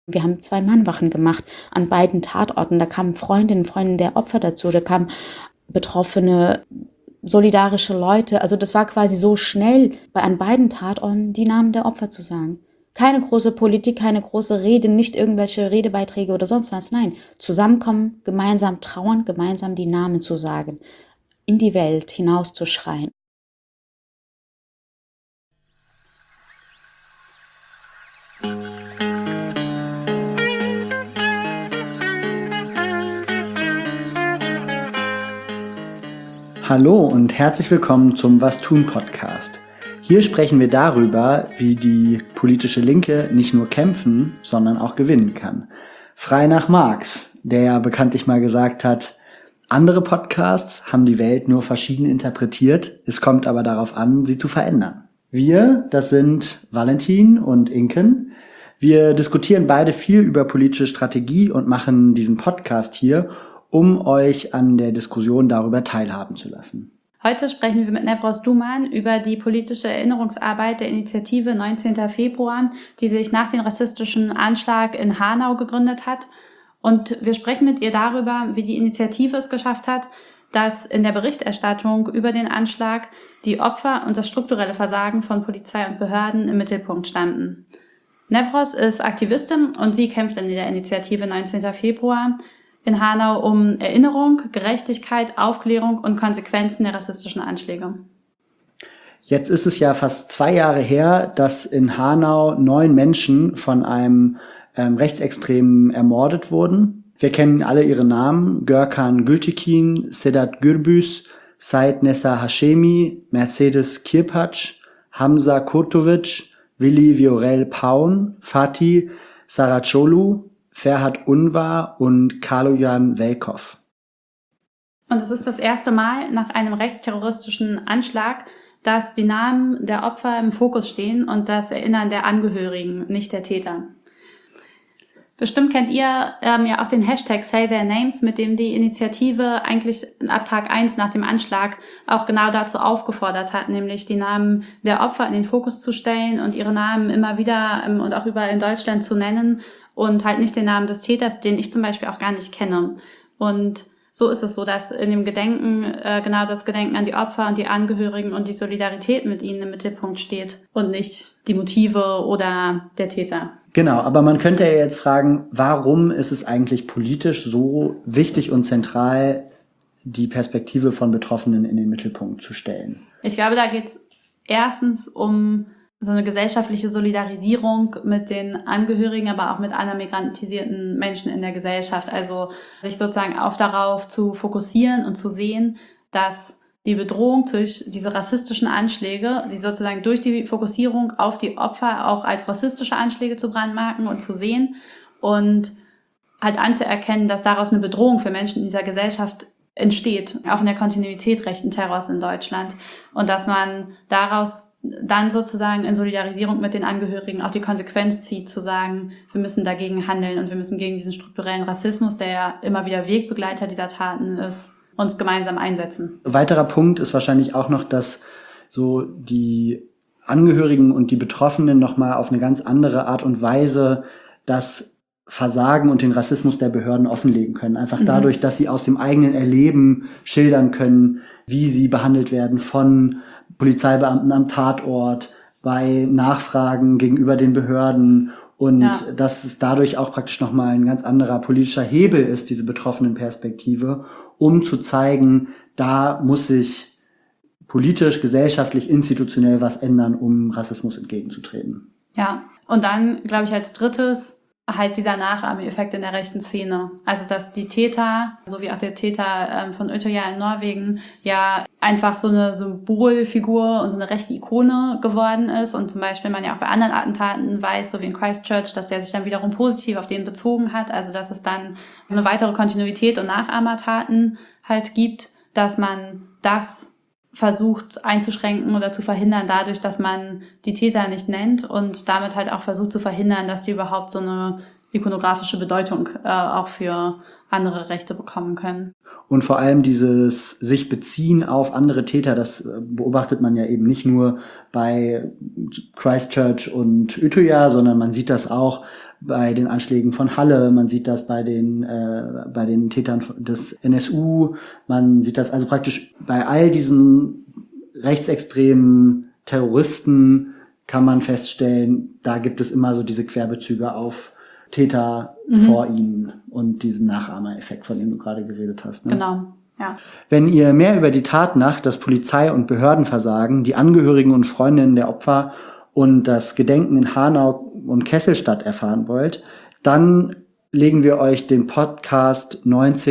Wir haben 2 Mahnwachen gemacht an beiden Tatorten. Da kamen Freundinnen und Freunde der Opfer dazu, da kamen betroffene, solidarische Leute. Also das war quasi so schnell, an beiden Tatorten die Namen der Opfer zu sagen. Keine große Politik, keine große Rede, nicht irgendwelche Redebeiträge oder sonst was. Nein, zusammenkommen, gemeinsam trauern, gemeinsam die Namen zu sagen, in die Welt hinauszuschreien. Hallo und herzlich willkommen zum Was tun Podcast. Hier sprechen wir darüber, wie die politische Linke nicht nur kämpfen, sondern auch gewinnen kann. Frei nach Marx, der ja bekanntlich mal gesagt hat, andere Podcasts haben die Welt nur verschieden interpretiert, es kommt aber darauf an, sie zu verändern. Wir, das sind Valentin und Inken. Wir diskutieren beide viel über politische Strategie und machen diesen Podcast hier, um euch an der Diskussion darüber teilhaben zu lassen. Heute sprechen wir mit Nevros Duman über die politische Erinnerungsarbeit der Initiative 19. Februar, die sich nach dem rassistischen Anschlag in Hanau gegründet hat. Und wir sprechen mit ihr darüber, wie die Initiative es geschafft hat, dass in der Berichterstattung über den Anschlag die Opfer und das strukturelle Versagen von Polizei und Behörden im Mittelpunkt standen. Nevros ist Aktivistin und sie kämpft in der Initiative 19. Februar in Hanau um Erinnerung, Gerechtigkeit, Aufklärung und Konsequenzen der rassistischen Anschläge. Jetzt ist es ja fast 2 Jahre her, dass in Hanau 9 Menschen von einem Rechtsextremen ermordet wurden. Wir kennen alle ihre Namen: Görkan Gültekin, Sedat Gürbüz, Said Nessa Hashemi, Mercedes Kirpac, Hamza Kurtovic, Willi Viorel Paun, Fatih Saracoglu, Ferhat Unvar und Kaloyan Velkov. Und es ist das erste Mal nach einem rechtsterroristischen Anschlag, dass die Namen der Opfer im Fokus stehen und das Erinnern der Angehörigen, nicht der Täter. Bestimmt kennt ihr ja auch den Hashtag Say Their Names, mit dem die Initiative eigentlich ab Tag 1 nach dem Anschlag auch genau dazu aufgefordert hat, nämlich die Namen der Opfer in den Fokus zu stellen und ihre Namen immer wieder und auch überall in Deutschland zu nennen und halt nicht den Namen des Täters, den ich zum Beispiel auch gar nicht kenne. Und so ist es so, dass in dem Gedenken genau das Gedenken an die Opfer und die Angehörigen und die Solidarität mit ihnen im Mittelpunkt steht und nicht die Motive oder der Täter. Genau, aber man könnte ja jetzt fragen, warum ist es eigentlich politisch so wichtig und zentral, die Perspektive von Betroffenen in den Mittelpunkt zu stellen? Ich glaube, da geht es erstens um so eine gesellschaftliche Solidarisierung mit den Angehörigen, aber auch mit anderen migrantisierten Menschen in der Gesellschaft. Also sich sozusagen auch darauf zu fokussieren und zu sehen, dass die Bedrohung durch diese rassistischen Anschläge, sie sozusagen durch die Fokussierung auf die Opfer auch als rassistische Anschläge zu brandmarken und zu sehen und halt anzuerkennen, dass daraus eine Bedrohung für Menschen in dieser Gesellschaft entsteht, auch in der Kontinuität rechten Terrors in Deutschland. Und dass man daraus dann sozusagen in Solidarisierung mit den Angehörigen auch die Konsequenz zieht, zu sagen, wir müssen dagegen handeln und wir müssen gegen diesen strukturellen Rassismus, der ja immer wieder Wegbegleiter dieser Taten ist, uns gemeinsam einsetzen. Ein weiterer Punkt ist wahrscheinlich auch noch, dass so die Angehörigen und die Betroffenen nochmal auf eine ganz andere Art und Weise das Versagen und den Rassismus der Behörden offenlegen können. Einfach dadurch, dass sie aus dem eigenen Erleben schildern können, wie sie behandelt werden von Polizeibeamten am Tatort, bei Nachfragen gegenüber den Behörden und dass es dadurch auch praktisch nochmal ein ganz anderer politischer Hebel ist, diese betroffenen Perspektive, um zu zeigen, da muss sich politisch, gesellschaftlich, institutionell was ändern, um Rassismus entgegenzutreten. Ja, und dann, glaube ich, als drittes halt dieser Nachahmeffekt in der rechten Szene. Also, dass die Täter, so wie auch der Täter von Utøya in Norwegen, ja einfach so eine Symbolfigur und so eine rechte Ikone geworden ist. Und zum Beispiel man ja auch bei anderen Attentaten weiß, so wie in Christchurch, dass der sich dann wiederum positiv auf den bezogen hat. Also, dass es dann so eine weitere Kontinuität und Nachahmertaten halt gibt, dass man das versucht einzuschränken oder zu verhindern dadurch, dass man die Täter nicht nennt und damit halt auch versucht zu verhindern, dass sie überhaupt so eine ikonografische Bedeutung auch für andere Rechte bekommen können. Und vor allem dieses sich beziehen auf andere Täter, das beobachtet man ja eben nicht nur bei Christchurch und Utøya, sondern man sieht das auch bei den Anschlägen von Halle, man sieht das bei den Tätern des NSU, man sieht das also praktisch bei all diesen rechtsextremen Terroristen kann man feststellen, da gibt es immer so diese Querbezüge auf Täter vor ihnen und diesen Nachahmereffekt, von dem du gerade geredet hast. Ne? Genau, ja. Wenn ihr mehr über die Tatnacht, das Polizei- und Behördenversagen, die Angehörigen und Freundinnen der Opfer und das Gedenken in Hanau und Kesselstadt erfahren wollt, dann legen wir euch den Podcast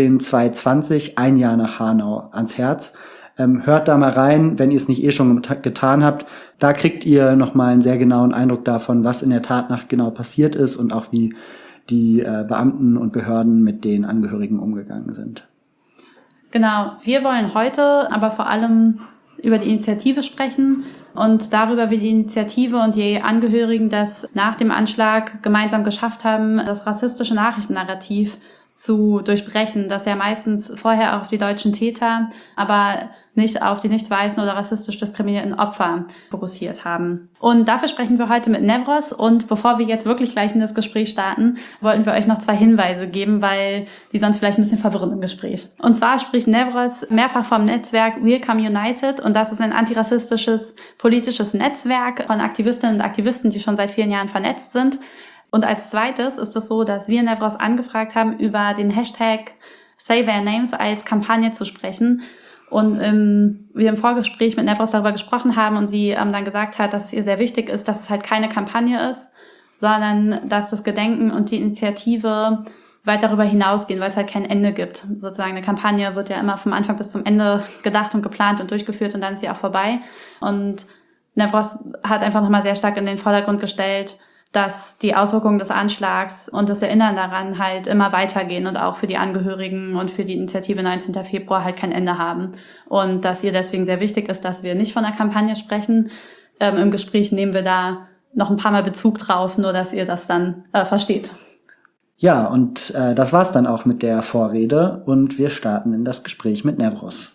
19220, ein Jahr nach Hanau, ans Herz. Hört da mal rein, wenn ihr es nicht schon getan habt. Da kriegt ihr nochmal einen sehr genauen Eindruck davon, was in der Tatnacht genau passiert ist und auch wie die Beamten und Behörden mit den Angehörigen umgegangen sind. Genau, wir wollen heute aber vor allem über die Initiative sprechen und darüber, wie die Initiative und die Angehörigen das nach dem Anschlag gemeinsam geschafft haben, das rassistische Nachrichtennarrativ zu durchbrechen, das ja meistens vorher auch auf die deutschen Täter, aber nicht auf die nicht weißen oder rassistisch diskriminierten Opfer fokussiert haben. Und dafür sprechen wir heute mit Nevros. Und bevor wir jetzt wirklich gleich in das Gespräch starten, wollten wir euch noch 2 Hinweise geben, weil die sonst vielleicht ein bisschen verwirren im Gespräch. Und zwar spricht Nevros mehrfach vom Netzwerk Welcome United. Und das ist ein antirassistisches politisches Netzwerk von Aktivistinnen und Aktivisten, die schon seit vielen Jahren vernetzt sind. Und als zweites ist es so, dass wir Nevros angefragt haben, über den Hashtag Say Their Names als Kampagne zu sprechen. Und wir im Vorgespräch mit Nevros darüber gesprochen haben und sie dann gesagt hat, dass es ihr sehr wichtig ist, dass es halt keine Kampagne ist, sondern dass das Gedenken und die Initiative weit darüber hinausgehen, weil es halt kein Ende gibt. Sozusagen eine Kampagne wird ja immer vom Anfang bis zum Ende gedacht und geplant und durchgeführt und dann ist sie auch vorbei. Und Nevros hat einfach nochmal sehr stark in den Vordergrund gestellt, dass die Auswirkungen des Anschlags und das Erinnern daran halt immer weitergehen und auch für die Angehörigen und für die Initiative 19. Februar halt kein Ende haben. Und dass ihr deswegen sehr wichtig ist, dass wir nicht von einer Kampagne sprechen. Im Gespräch nehmen wir da noch ein paar Mal Bezug drauf, nur dass ihr das dann versteht. Ja, und das war's dann auch mit der Vorrede und wir starten in das Gespräch mit Nevros.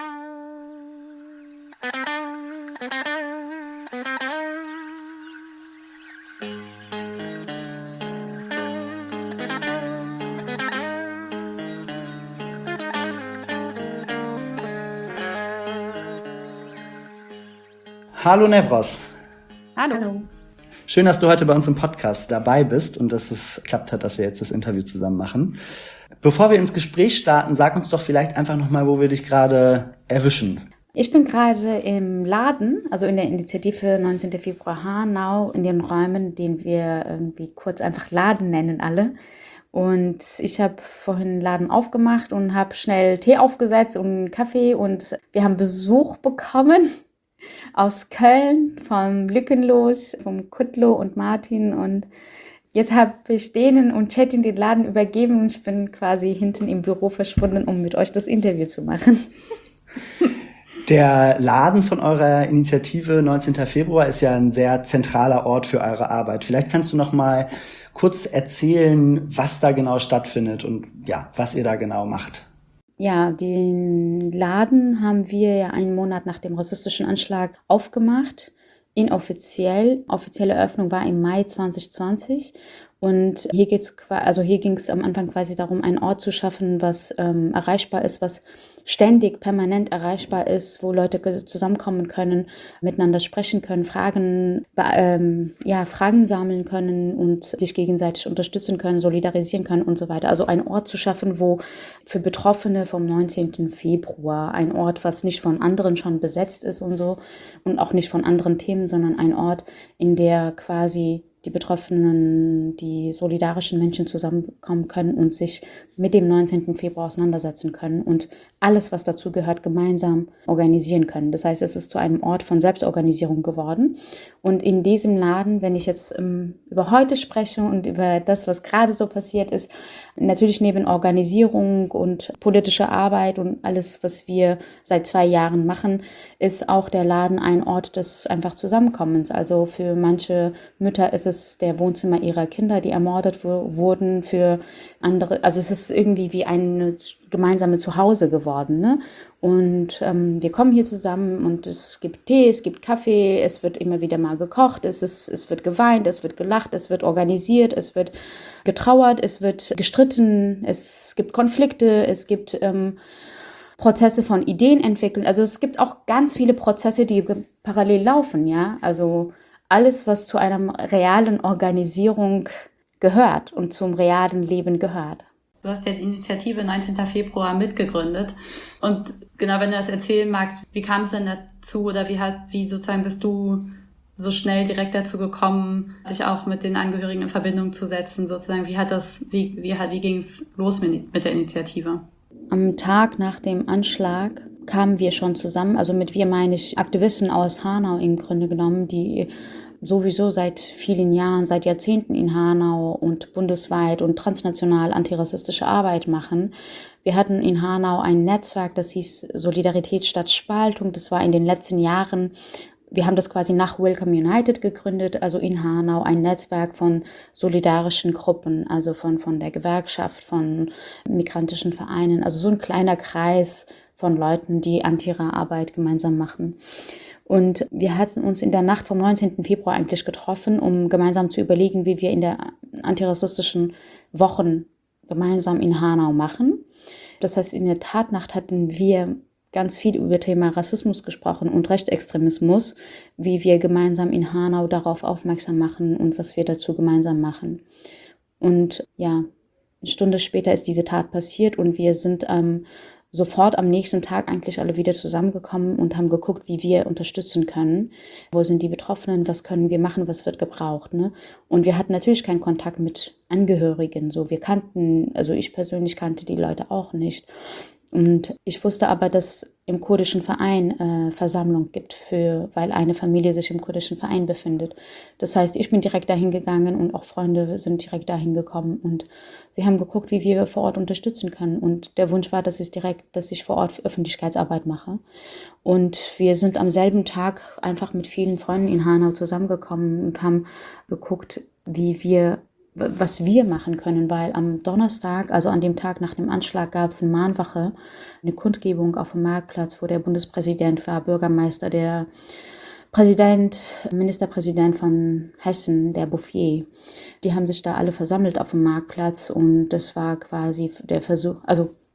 Hallo Nevros. Hallo. Schön, dass du heute bei uns im Podcast dabei bist und dass es geklappt hat, dass wir jetzt das Interview zusammen machen. Bevor wir ins Gespräch starten, sag uns doch vielleicht einfach nochmal, wo wir dich gerade erwischen. Ich bin gerade im Laden, also in der Initiative 19. Februar Hanau, in den Räumen, den wir irgendwie kurz einfach Laden nennen alle. Und ich habe vorhin den Laden aufgemacht und habe schnell Tee aufgesetzt und einen Kaffee und wir haben Besuch bekommen aus Köln, vom Lückenlos, vom Kutlo und Martin. Und jetzt habe ich denen und Chatin den Laden übergeben und ich bin quasi hinten im Büro verschwunden, um mit euch das Interview zu machen. Der Laden von eurer Initiative 19. Februar ist ja ein sehr zentraler Ort für eure Arbeit. Vielleicht kannst du noch mal kurz erzählen, was da genau stattfindet und ja, was ihr da genau macht. Ja, den Laden haben wir ja einen Monat nach dem rassistischen Anschlag aufgemacht. Inoffiziell. Offizielle Eröffnung war im Mai 2020. Und hier ging es am Anfang quasi darum, einen Ort zu schaffen, was erreichbar ist, was ständig, permanent erreichbar ist, wo Leute zusammenkommen können, miteinander sprechen können, Fragen sammeln können und sich gegenseitig unterstützen können, solidarisieren können und so weiter. Also ein Ort zu schaffen, wo für Betroffene vom 19. Februar, ein Ort, was nicht von anderen schon besetzt ist und so und auch nicht von anderen Themen, sondern ein Ort, in der quasi die Betroffenen, die solidarischen Menschen zusammenkommen können und sich mit dem 19. Februar auseinandersetzen können und alles, was dazu gehört, gemeinsam organisieren können. Das heißt, es ist zu einem Ort von Selbstorganisierung geworden. Und in diesem Laden, wenn ich jetzt über heute spreche und über das, was gerade so passiert ist, natürlich neben Organisierung und politischer Arbeit und alles, was wir seit 2 Jahren machen, ist auch der Laden ein Ort des einfach Zusammenkommens. Also für manche Mütter ist es ist der Wohnzimmer ihrer Kinder, die ermordet wurden für andere. Also es ist irgendwie wie ein gemeinsame Zuhause geworden, ne? Und wir kommen hier zusammen und es gibt Tee, es gibt Kaffee, es wird immer wieder mal gekocht, es wird geweint, es wird gelacht, es wird organisiert, es wird getrauert, es wird gestritten, es gibt Konflikte, es gibt Prozesse von Ideen entwickeln. Also es gibt auch ganz viele Prozesse, die parallel laufen, ja. Also alles, was zu einer realen Organisierung gehört und zum realen Leben gehört. Du hast ja die Initiative 19. Februar mitgegründet. Und genau, wenn du das erzählen magst, wie kam es denn dazu oder wie sozusagen bist du so schnell direkt dazu gekommen, dich auch mit den Angehörigen in Verbindung zu setzen, sozusagen? Wie ging es los mit der Initiative? Am Tag nach dem Anschlag kamen wir schon zusammen, also mit wir meine ich Aktivisten aus Hanau im Grunde genommen, die sowieso seit vielen Jahren, seit Jahrzehnten in Hanau und bundesweit und transnational antirassistische Arbeit machen. Wir hatten in Hanau ein Netzwerk, das hieß Solidarität statt Spaltung. Das war in den letzten Jahren, wir haben das quasi nach Welcome United gegründet, also in Hanau ein Netzwerk von solidarischen Gruppen, also von der Gewerkschaft, von migrantischen Vereinen, also so ein kleiner Kreis von Leuten, die Antira-Arbeit gemeinsam machen. Und wir hatten uns in der Nacht vom 19. Februar eigentlich getroffen, um gemeinsam zu überlegen, wie wir in der antirassistischen Wochen gemeinsam in Hanau machen. Das heißt, in der Tatnacht hatten wir ganz viel über Thema Rassismus gesprochen und Rechtsextremismus, wie wir gemeinsam in Hanau darauf aufmerksam machen und was wir dazu gemeinsam machen. Und ja, eine Stunde später ist diese Tat passiert und wir sind sofort am nächsten Tag eigentlich alle wieder zusammengekommen und haben geguckt, wie wir unterstützen können. Wo sind die Betroffenen? Was können wir machen? Was wird gebraucht? Ne? Und wir hatten natürlich keinen Kontakt mit Angehörigen. So, also ich persönlich kannte die Leute auch nicht. Und ich wusste aber, dass im kurdischen Verein Versammlung gibt, weil eine Familie sich im kurdischen Verein befindet. Das heißt, ich bin direkt dahin gegangen und auch Freunde sind direkt dahin gekommen. Und wir haben geguckt, wie wir vor Ort unterstützen können. Und der Wunsch war, dass ich vor Ort Öffentlichkeitsarbeit mache. Und wir sind am selben Tag einfach mit vielen Freunden in Hanau zusammengekommen und haben geguckt, was wir machen können, weil am Donnerstag, also an dem Tag nach dem Anschlag, gab es eine Mahnwache, eine Kundgebung auf dem Marktplatz, wo der Bundespräsident war, Bürgermeister, der Ministerpräsident von Hessen, der Bouffier. Die haben sich da alle versammelt auf dem Marktplatz und das war quasi der Versuch,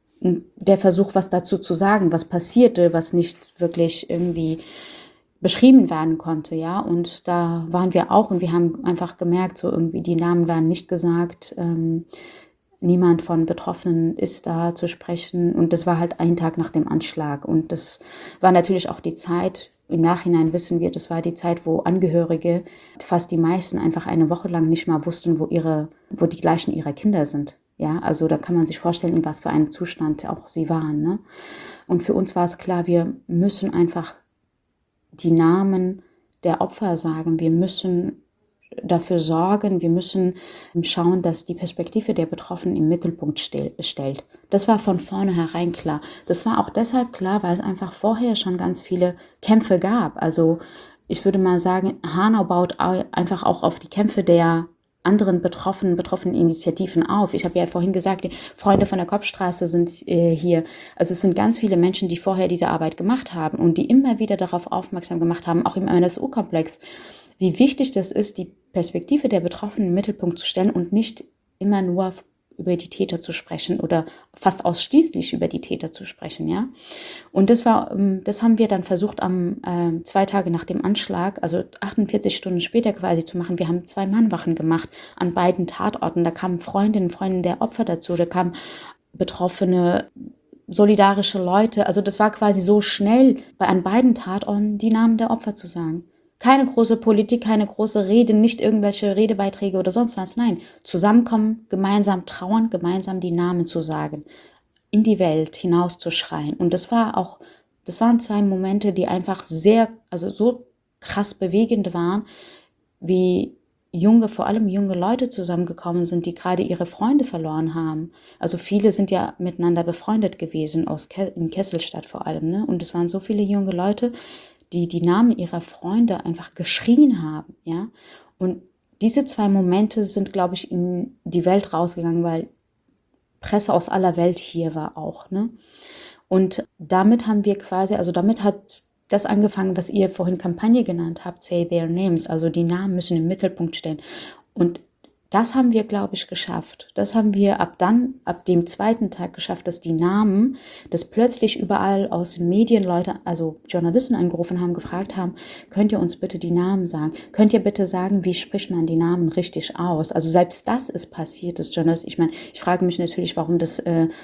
was dazu zu sagen, was passierte, was nicht wirklich irgendwie beschrieben werden konnte, ja, und da waren wir auch und wir haben einfach gemerkt, so irgendwie die Namen werden nicht gesagt, niemand von Betroffenen ist da zu sprechen und das war halt ein Tag nach dem Anschlag und das war natürlich auch die Zeit, im Nachhinein wissen wir, das war die Zeit, wo Angehörige, fast die meisten, einfach eine Woche lang nicht mal wussten, wo die Leichen ihrer Kinder sind. Ja, also da kann man sich vorstellen, in was für einem Zustand auch sie waren, ne? Und für uns war es klar, wir müssen einfach die Namen der Opfer sagen. Wir müssen dafür sorgen, wir müssen schauen, dass die Perspektive der Betroffenen im Mittelpunkt stellt. Das war von vornherein klar. Das war auch deshalb klar, weil es einfach vorher schon ganz viele Kämpfe gab. Also ich würde mal sagen, Hanau baut einfach auch auf die Kämpfe der anderen betroffenen Initiativen auf. Ich habe ja vorhin gesagt, die Freunde von der Kopfstraße sind hier. Also es sind ganz viele Menschen, die vorher diese Arbeit gemacht haben und die immer wieder darauf aufmerksam gemacht haben, auch im NSU-Komplex, wie wichtig das ist, die Perspektive der Betroffenen im Mittelpunkt zu stellen und nicht immer nur über die Täter zu sprechen oder fast ausschließlich über die Täter zu sprechen, ja. Und das haben wir dann versucht, 2 Tage nach dem Anschlag, also 48 Stunden später quasi zu machen. Wir haben 2 Mahnwachen gemacht an beiden Tatorten. Da kamen Freundinnen der Opfer dazu, da kamen Betroffene, solidarische Leute. Also das war quasi so schnell, an beiden Tatorten die Namen der Opfer zu sagen. Keine große Politik, keine große Rede, nicht irgendwelche Redebeiträge oder sonst was. Nein, zusammenkommen, gemeinsam trauern, gemeinsam die Namen zu sagen, in die Welt hinauszuschreien. Und das waren 2 Momente, die einfach so krass bewegend waren, wie vor allem junge Leute zusammengekommen sind, die gerade ihre Freunde verloren haben. Also viele sind ja miteinander befreundet gewesen, in Kesselstadt vor allem, ne? Und es waren so viele junge Leute, die Namen ihrer Freunde einfach geschrien haben, ja. Und diese 2 Momente sind, glaube ich, in die Welt rausgegangen, weil Presse aus aller Welt hier war auch, ne? Und damit haben wir quasi, also damit hat das angefangen, was ihr vorhin Kampagne genannt habt, Say Their Names, also die Namen müssen im Mittelpunkt stehen. Und das haben wir, glaube ich, geschafft. Das haben wir ab dem zweiten Tag geschafft, dass die Namen, dass plötzlich überall aus Medien Leute, also Journalisten angerufen haben, gefragt haben, könnt ihr uns bitte die Namen sagen? Könnt ihr bitte sagen, wie spricht man die Namen richtig aus? Also selbst das ist passiert, das Journalist. Ich meine, ich frage mich natürlich, warum das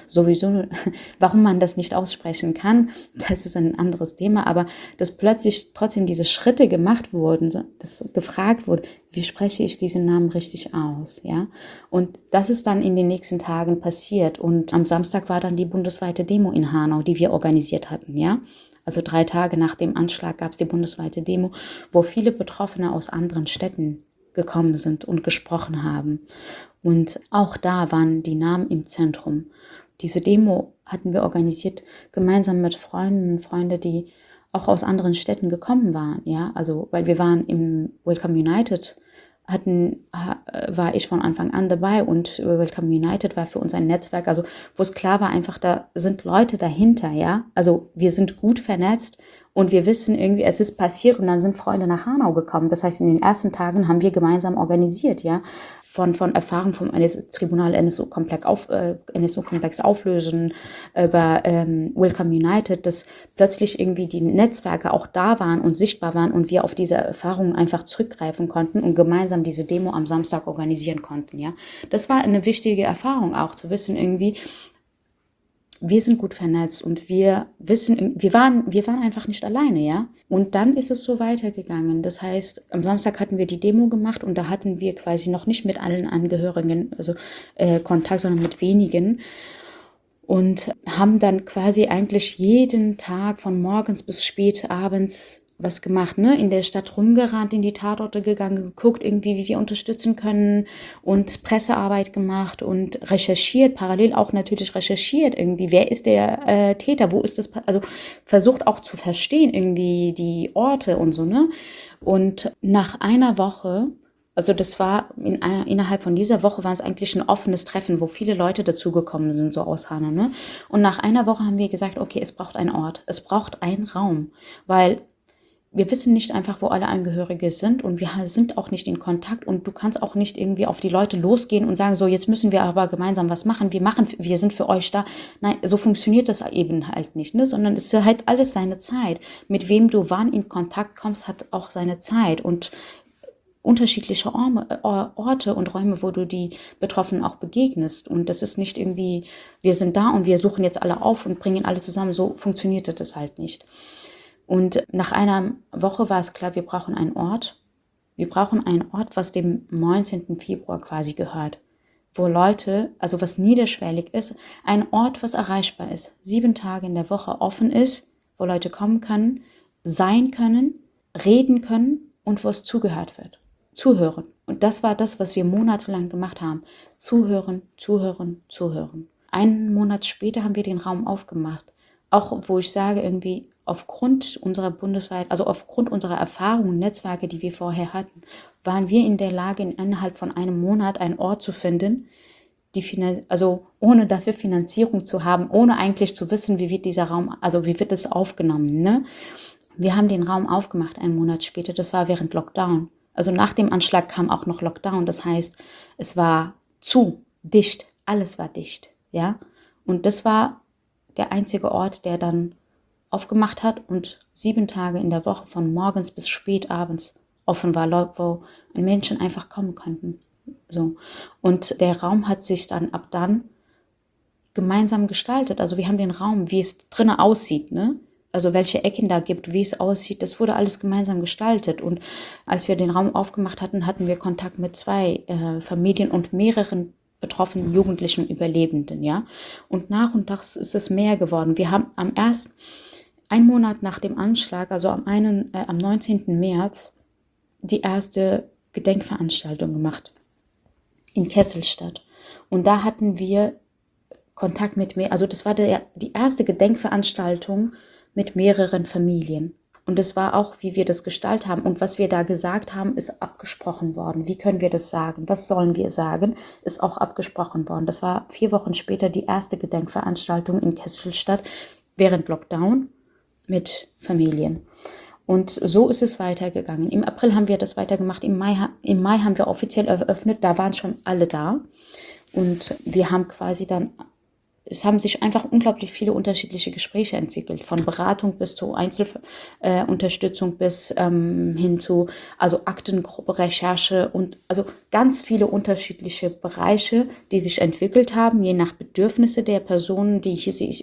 warum man das nicht aussprechen kann. Das ist ein anderes Thema, aber dass plötzlich trotzdem diese Schritte gemacht wurden, dass gefragt wurde, wie spreche ich diesen Namen richtig aus, ja? Und das ist dann in den nächsten Tagen passiert. Und am Samstag war dann die bundesweite Demo in Hanau, die wir organisiert hatten, ja? Also 3 Tage nach dem Anschlag gab es die bundesweite Demo, wo viele Betroffene aus anderen Städten gekommen sind und gesprochen haben. Und auch da waren die Namen im Zentrum. Diese Demo hatten wir organisiert gemeinsam mit Freundinnen und Freunden, die auch aus anderen Städten gekommen waren, ja, also weil wir waren im Welcome United, war ich von Anfang an dabei und Welcome United war für uns ein Netzwerk, also wo es klar war einfach, da sind Leute dahinter, ja, also wir sind gut vernetzt und wir wissen irgendwie, es ist passiert und dann sind Freunde nach Hanau gekommen, das heißt, in den ersten Tagen haben wir gemeinsam organisiert, ja, von Erfahrung vom Tribunal NSU-Komplex auflösen, über Welcome United, dass plötzlich irgendwie die Netzwerke auch da waren und sichtbar waren und wir auf diese Erfahrungen einfach zurückgreifen konnten und gemeinsam diese Demo am Samstag organisieren konnten. Ja, das war eine wichtige Erfahrung auch, zu wissen irgendwie, wir sind gut vernetzt und wir wissen, wir waren einfach nicht alleine, ja. Und dann ist es so weitergegangen. Das heißt, am Samstag hatten wir die Demo gemacht und da hatten wir quasi noch nicht mit allen Angehörigen, also Kontakt, sondern mit wenigen. Und haben dann quasi eigentlich jeden Tag von morgens bis spät abends was gemacht, ne? In der Stadt rumgerannt, in die Tatorte gegangen, geguckt irgendwie, wie wir unterstützen können und Pressearbeit gemacht und recherchiert, parallel auch natürlich recherchiert irgendwie, wer ist der Täter, wo ist das, also versucht auch zu verstehen irgendwie die Orte und so, ne? Und nach einer Woche, also das war innerhalb von dieser Woche war es eigentlich ein offenes Treffen, wo viele Leute dazugekommen sind, so aus Hanau, ne? Und nach einer Woche haben wir gesagt, okay, es braucht einen Ort, es braucht einen Raum, weil wir wissen nicht einfach, wo alle Angehörige sind und wir sind auch nicht in Kontakt und du kannst auch nicht irgendwie auf die Leute losgehen und sagen, so jetzt müssen wir aber gemeinsam was machen, wir sind für euch da. Nein, so funktioniert das eben halt nicht, ne? Sondern es ist halt alles seine Zeit. Mit wem du wann in Kontakt kommst, hat auch seine Zeit und unterschiedliche Orte und Räume, wo du die Betroffenen auch begegnest. Und das ist nicht irgendwie, wir sind da und wir suchen jetzt alle auf und bringen alle zusammen. So funktionierte das halt nicht. Und nach einer Woche war es klar, wir brauchen einen Ort. Wir brauchen einen Ort, was dem 19. Februar quasi gehört. Wo Leute, also was niederschwellig ist, ein Ort, was erreichbar ist. 7 Tage in der Woche offen ist, wo Leute kommen können, sein können, reden können und wo es zugehört wird. Zuhören. Und das war das, was wir monatelang gemacht haben. Zuhören, zuhören, zuhören. 1 Monat später haben wir den Raum aufgemacht. Auch wo ich sage, irgendwie aufgrund unserer aufgrund unserer Erfahrungen, Netzwerke, die wir vorher hatten, waren wir in der Lage, innerhalb von einem Monat einen Ort zu finden, also ohne dafür Finanzierung zu haben, ohne eigentlich zu wissen, wie wird dieser Raum, also wie wird es aufgenommen, ne? Wir haben den Raum aufgemacht 1 Monat später, das war während Lockdown. Also nach dem Anschlag kam auch noch Lockdown, das heißt, es war dicht, alles war dicht, ja? Und das war der einzige Ort, der dann aufgemacht hat und 7 Tage in der Woche von morgens bis spät abends offen war, wo Menschen einfach kommen konnten. So. Und der Raum hat sich dann ab dann gemeinsam gestaltet. Also wir haben den Raum, wie es drinnen aussieht, ne? Also welche Ecken da gibt, wie es aussieht, das wurde alles gemeinsam gestaltet. Und als wir den Raum aufgemacht hatten, hatten wir Kontakt mit 2 Familien und mehreren betroffenen jugendlichen Überlebenden, ja. Und nach ist es mehr geworden. Wir haben einen Monat nach dem Anschlag, also am 19. März, die erste Gedenkveranstaltung gemacht in Kesselstadt. Und da hatten wir Kontakt mit also das war die erste Gedenkveranstaltung mit mehreren Familien. Und das war auch, wie wir das gestaltet haben. Und was wir da gesagt haben, ist abgesprochen worden. Wie können wir das sagen? Was sollen wir sagen? Ist auch abgesprochen worden. Das war 4 Wochen später die erste Gedenkveranstaltung in Kesselstadt während Lockdown mit Familien. Und so ist es weitergegangen. Im April haben wir das weitergemacht. Im Mai haben wir offiziell eröffnet. Da waren schon alle da. Und wir haben quasi dann, es haben sich einfach unglaublich viele unterschiedliche Gespräche entwickelt. Von Beratung bis zu Einzelunterstützung bis hin zu Aktengruppe, Recherche und also ganz viele unterschiedliche Bereiche, die sich entwickelt haben, je nach Bedürfnisse der Personen, die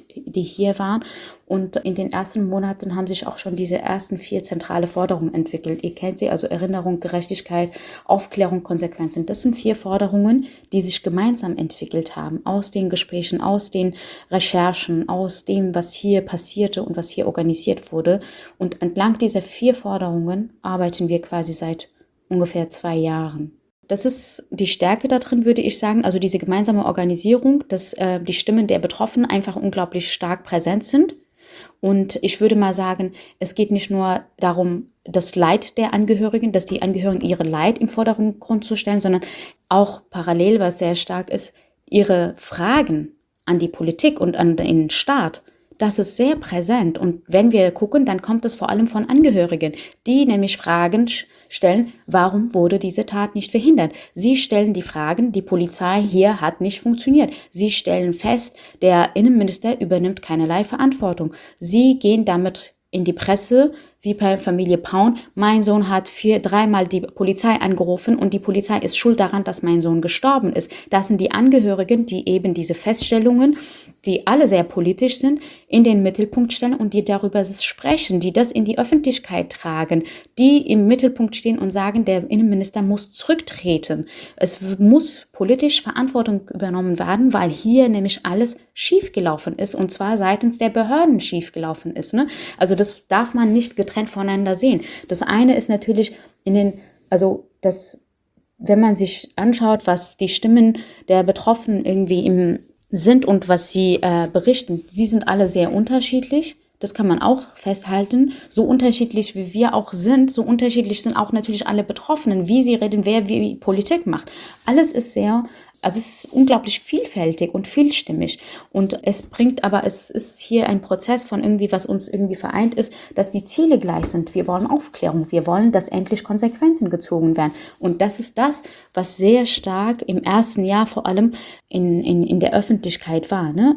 hier waren. Und in den ersten Monaten haben sich auch schon diese ersten 4 zentrale Forderungen entwickelt. Ihr kennt sie, also Erinnerung, Gerechtigkeit, Aufklärung, Konsequenzen. Das sind 4 Forderungen, die sich gemeinsam entwickelt haben, aus den Gesprächen, aus den Recherchen, aus dem, was hier passierte und was hier organisiert wurde. Und entlang dieser 4 Forderungen arbeiten wir quasi seit ungefähr 2 Jahren. Das ist die Stärke da drin, würde ich sagen. Also diese gemeinsame Organisierung, dass die Stimmen der Betroffenen einfach unglaublich stark präsent sind. Und ich würde mal sagen, es geht nicht nur darum, das Leid der Angehörigen, dass die Angehörigen ihre Leid im Vordergrund zu stellen, sondern auch parallel, was sehr stark ist, ihre Fragen an die Politik und an den Staat. Das ist sehr präsent. Und wenn wir gucken, dann kommt es vor allem von Angehörigen, die nämlich Fragen stellen, warum wurde diese Tat nicht verhindert? Sie stellen die Fragen, die Polizei hier hat nicht funktioniert. Sie stellen fest, der Innenminister übernimmt keinerlei Verantwortung. Sie gehen damit in die Presse, wie bei Familie Paun. Mein Sohn hat 3-mal die Polizei angerufen und die Polizei ist schuld daran, dass mein Sohn gestorben ist. Das sind die Angehörigen, die eben diese Feststellungen, die alle sehr politisch sind, in den Mittelpunkt stellen und die darüber sprechen, die das in die Öffentlichkeit tragen, die im Mittelpunkt stehen und sagen, der Innenminister muss zurücktreten. Es muss politisch Verantwortung übernommen werden, weil hier nämlich alles schiefgelaufen ist und zwar seitens der Behörden schiefgelaufen ist. Ne? Also das darf man nicht getrennt voneinander sehen. Das eine ist natürlich wenn man sich anschaut, was die Stimmen der Betroffenen irgendwie sind und was sie berichten, sie sind alle sehr unterschiedlich. Das kann man auch festhalten. So unterschiedlich wie wir auch sind, so unterschiedlich sind auch natürlich alle Betroffenen, wie sie reden, wer wie Politik macht. Alles ist es ist unglaublich vielfältig und vielstimmig. Und es ist hier ein Prozess von irgendwie, was uns irgendwie vereint ist, dass die Ziele gleich sind. Wir wollen Aufklärung. Wir wollen, dass endlich Konsequenzen gezogen werden. Und das ist das, was sehr stark im ersten Jahr vor allem in der Öffentlichkeit war. Ne?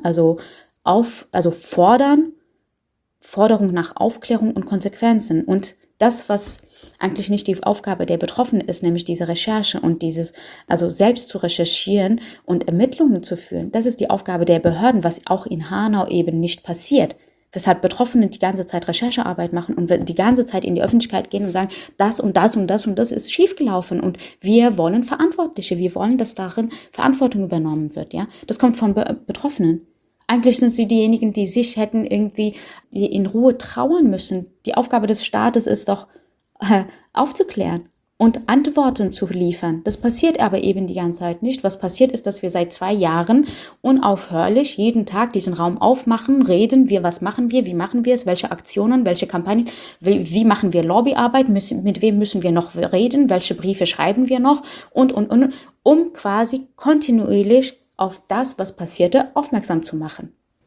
Forderung nach Aufklärung und Konsequenzen. Und das, was eigentlich nicht die Aufgabe der Betroffenen ist, nämlich diese Recherche und selbst zu recherchieren und Ermittlungen zu führen, das ist die Aufgabe der Behörden, was auch in Hanau eben nicht passiert. Weshalb Betroffene die ganze Zeit Recherchearbeit machen und die ganze Zeit in die Öffentlichkeit gehen und sagen, das und das und das und das ist schiefgelaufen und wir wollen Verantwortliche, wir wollen, dass darin Verantwortung übernommen wird. Ja? Das kommt von Betroffenen. Eigentlich sind sie diejenigen, die sich hätten irgendwie in Ruhe trauern müssen. Die Aufgabe des Staates ist doch, aufzuklären und Antworten zu liefern. Das passiert aber eben die ganze Zeit nicht. Was passiert ist, dass wir seit 2 Jahren unaufhörlich jeden Tag diesen Raum aufmachen, reden, wie machen wir es, welche Aktionen, welche Kampagnen, wie machen wir Lobbyarbeit, mit wem müssen wir noch reden, welche Briefe schreiben wir noch und, um quasi kontinuierlich auf das, was passierte, aufmerksam zu machen.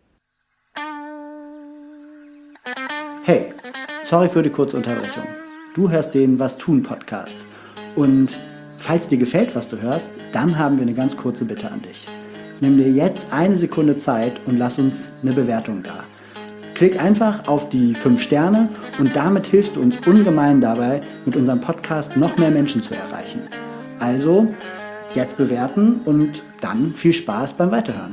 Hey, sorry für die kurze Unterbrechung. Du hörst den Was tun Podcast. Und falls dir gefällt, was du hörst, dann haben wir eine ganz kurze Bitte an dich. Nimm dir jetzt 1 Sekunde Zeit und lass uns eine Bewertung da. Klick einfach auf die 5 Sterne und damit hilfst du uns ungemein dabei, mit unserem Podcast noch mehr Menschen zu erreichen. Also, jetzt bewerten und dann viel Spaß beim Weiterhören.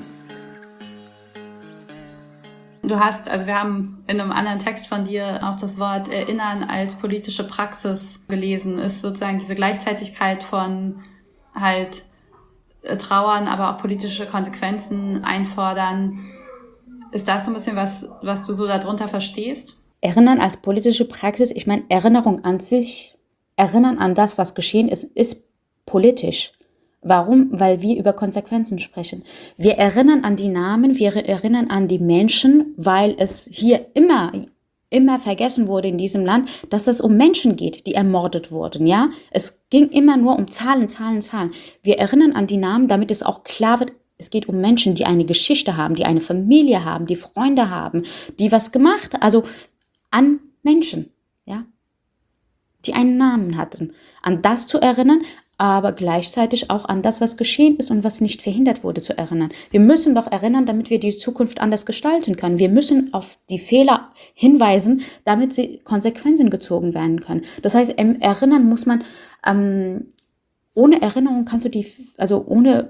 Wir haben in einem anderen Text von dir auch das Wort Erinnern als politische Praxis gelesen. Ist sozusagen diese Gleichzeitigkeit von halt Trauern, aber auch politische Konsequenzen einfordern. Ist das so ein bisschen was du so darunter verstehst? Erinnern als politische Praxis, ich meine, Erinnerung an sich, Erinnern an das, was geschehen ist politisch. Warum? Weil wir über Konsequenzen sprechen. Wir erinnern an die Namen, wir erinnern an die Menschen, weil es hier immer immer vergessen wurde in diesem Land, dass es um Menschen geht, die ermordet wurden, ja. Es ging immer nur um Zahlen, Zahlen, Zahlen. Wir erinnern an die Namen, damit es auch klar wird, es geht um Menschen, die eine Geschichte haben, die eine Familie haben, die Freunde haben, die was gemacht, also an Menschen, ja, die einen Namen hatten. An das zu erinnern, aber gleichzeitig auch an das, was geschehen ist und was nicht verhindert wurde, zu erinnern. Wir müssen doch erinnern, damit wir die Zukunft anders gestalten können. Wir müssen auf die Fehler hinweisen, damit sie Konsequenzen gezogen werden können. Das heißt, erinnern muss man, ohne Erinnerung kannst du ohne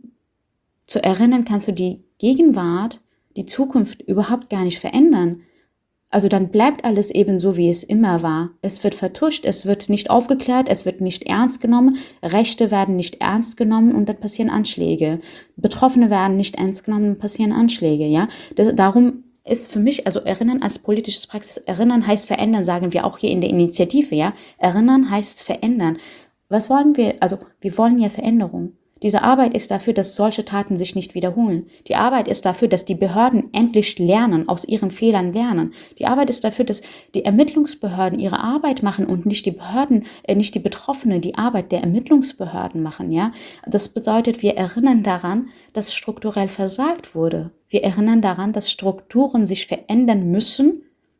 zu erinnern, kannst du die Gegenwart, die Zukunft überhaupt gar nicht verändern. Also dann bleibt alles eben so, wie es immer war. Es wird vertuscht, es wird nicht aufgeklärt, es wird nicht ernst genommen, Rechte werden nicht ernst genommen und dann passieren Anschläge. Betroffene werden nicht ernst genommen und passieren Anschläge, ja. Darum ist für mich, also Erinnern als politisches Praxis, Erinnern heißt verändern, sagen wir auch hier in der Initiative, ja. Erinnern heißt verändern. Was wollen wir? Also wir wollen ja Veränderung. Diese Arbeit ist dafür, dass solche Taten sich nicht wiederholen. Die Arbeit ist dafür, dass die Behörden endlich lernen, aus ihren Fehlern lernen. Die Arbeit ist dafür, dass die Ermittlungsbehörden ihre Arbeit machen und nicht die Behörden, nicht die Betroffenen die Arbeit der Ermittlungsbehörden machen. Ja? Das bedeutet, wir erinnern daran, dass strukturell versagt wurde. Wir erinnern daran, dass Strukturen sich verändern müssen,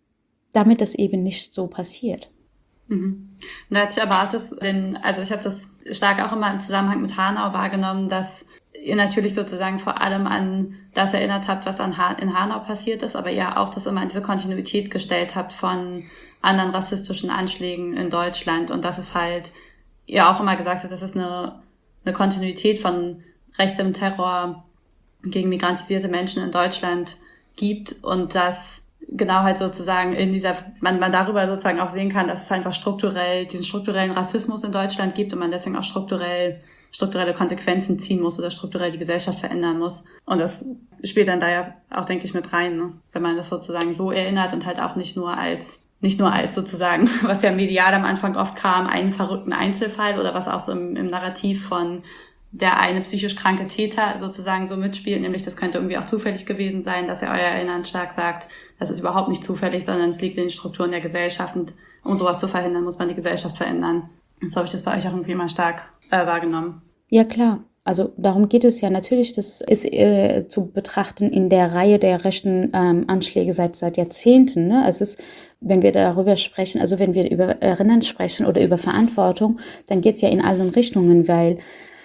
damit das eben nicht so passiert. Mhm. Da hatte ich aber auch ich habe das stark auch immer im Zusammenhang mit Hanau wahrgenommen, dass ihr natürlich sozusagen vor allem an das erinnert habt, was in Hanau passiert ist, aber ihr auch das immer in diese Kontinuität gestellt habt von anderen rassistischen Anschlägen in Deutschland und dass es halt, ihr auch immer gesagt habt, dass es eine Kontinuität von rechtem Terror gegen migrantisierte Menschen in Deutschland gibt und dass genau halt sozusagen man darüber sozusagen auch sehen kann, dass es einfach diesen strukturellen Rassismus in Deutschland gibt und man deswegen auch strukturelle Konsequenzen ziehen muss oder strukturell die Gesellschaft verändern muss. Und das spielt dann da ja auch, denke ich, mit rein, ne? Wenn man das sozusagen so erinnert und halt auch nicht nur als sozusagen, was ja medial am Anfang oft kam, einen verrückten Einzelfall oder was auch so im Narrativ von der eine psychisch kranke Täter sozusagen so mitspielt, nämlich das könnte irgendwie auch zufällig gewesen sein, dass ihr euer Erinnern stark sagt, das ist überhaupt nicht zufällig, sondern es liegt in den Strukturen der Gesellschaft und um sowas zu verhindern, muss man die Gesellschaft verändern. Und so habe ich das bei euch auch irgendwie immer stark wahrgenommen. Ja, klar. Also darum geht es ja natürlich, das ist zu betrachten in der Reihe der rechten Anschläge seit Jahrzehnten. Ne? Es ist, wenn wir darüber sprechen, also wenn wir über Erinnern sprechen oder über Verantwortung, dann geht es ja in allen Richtungen, weil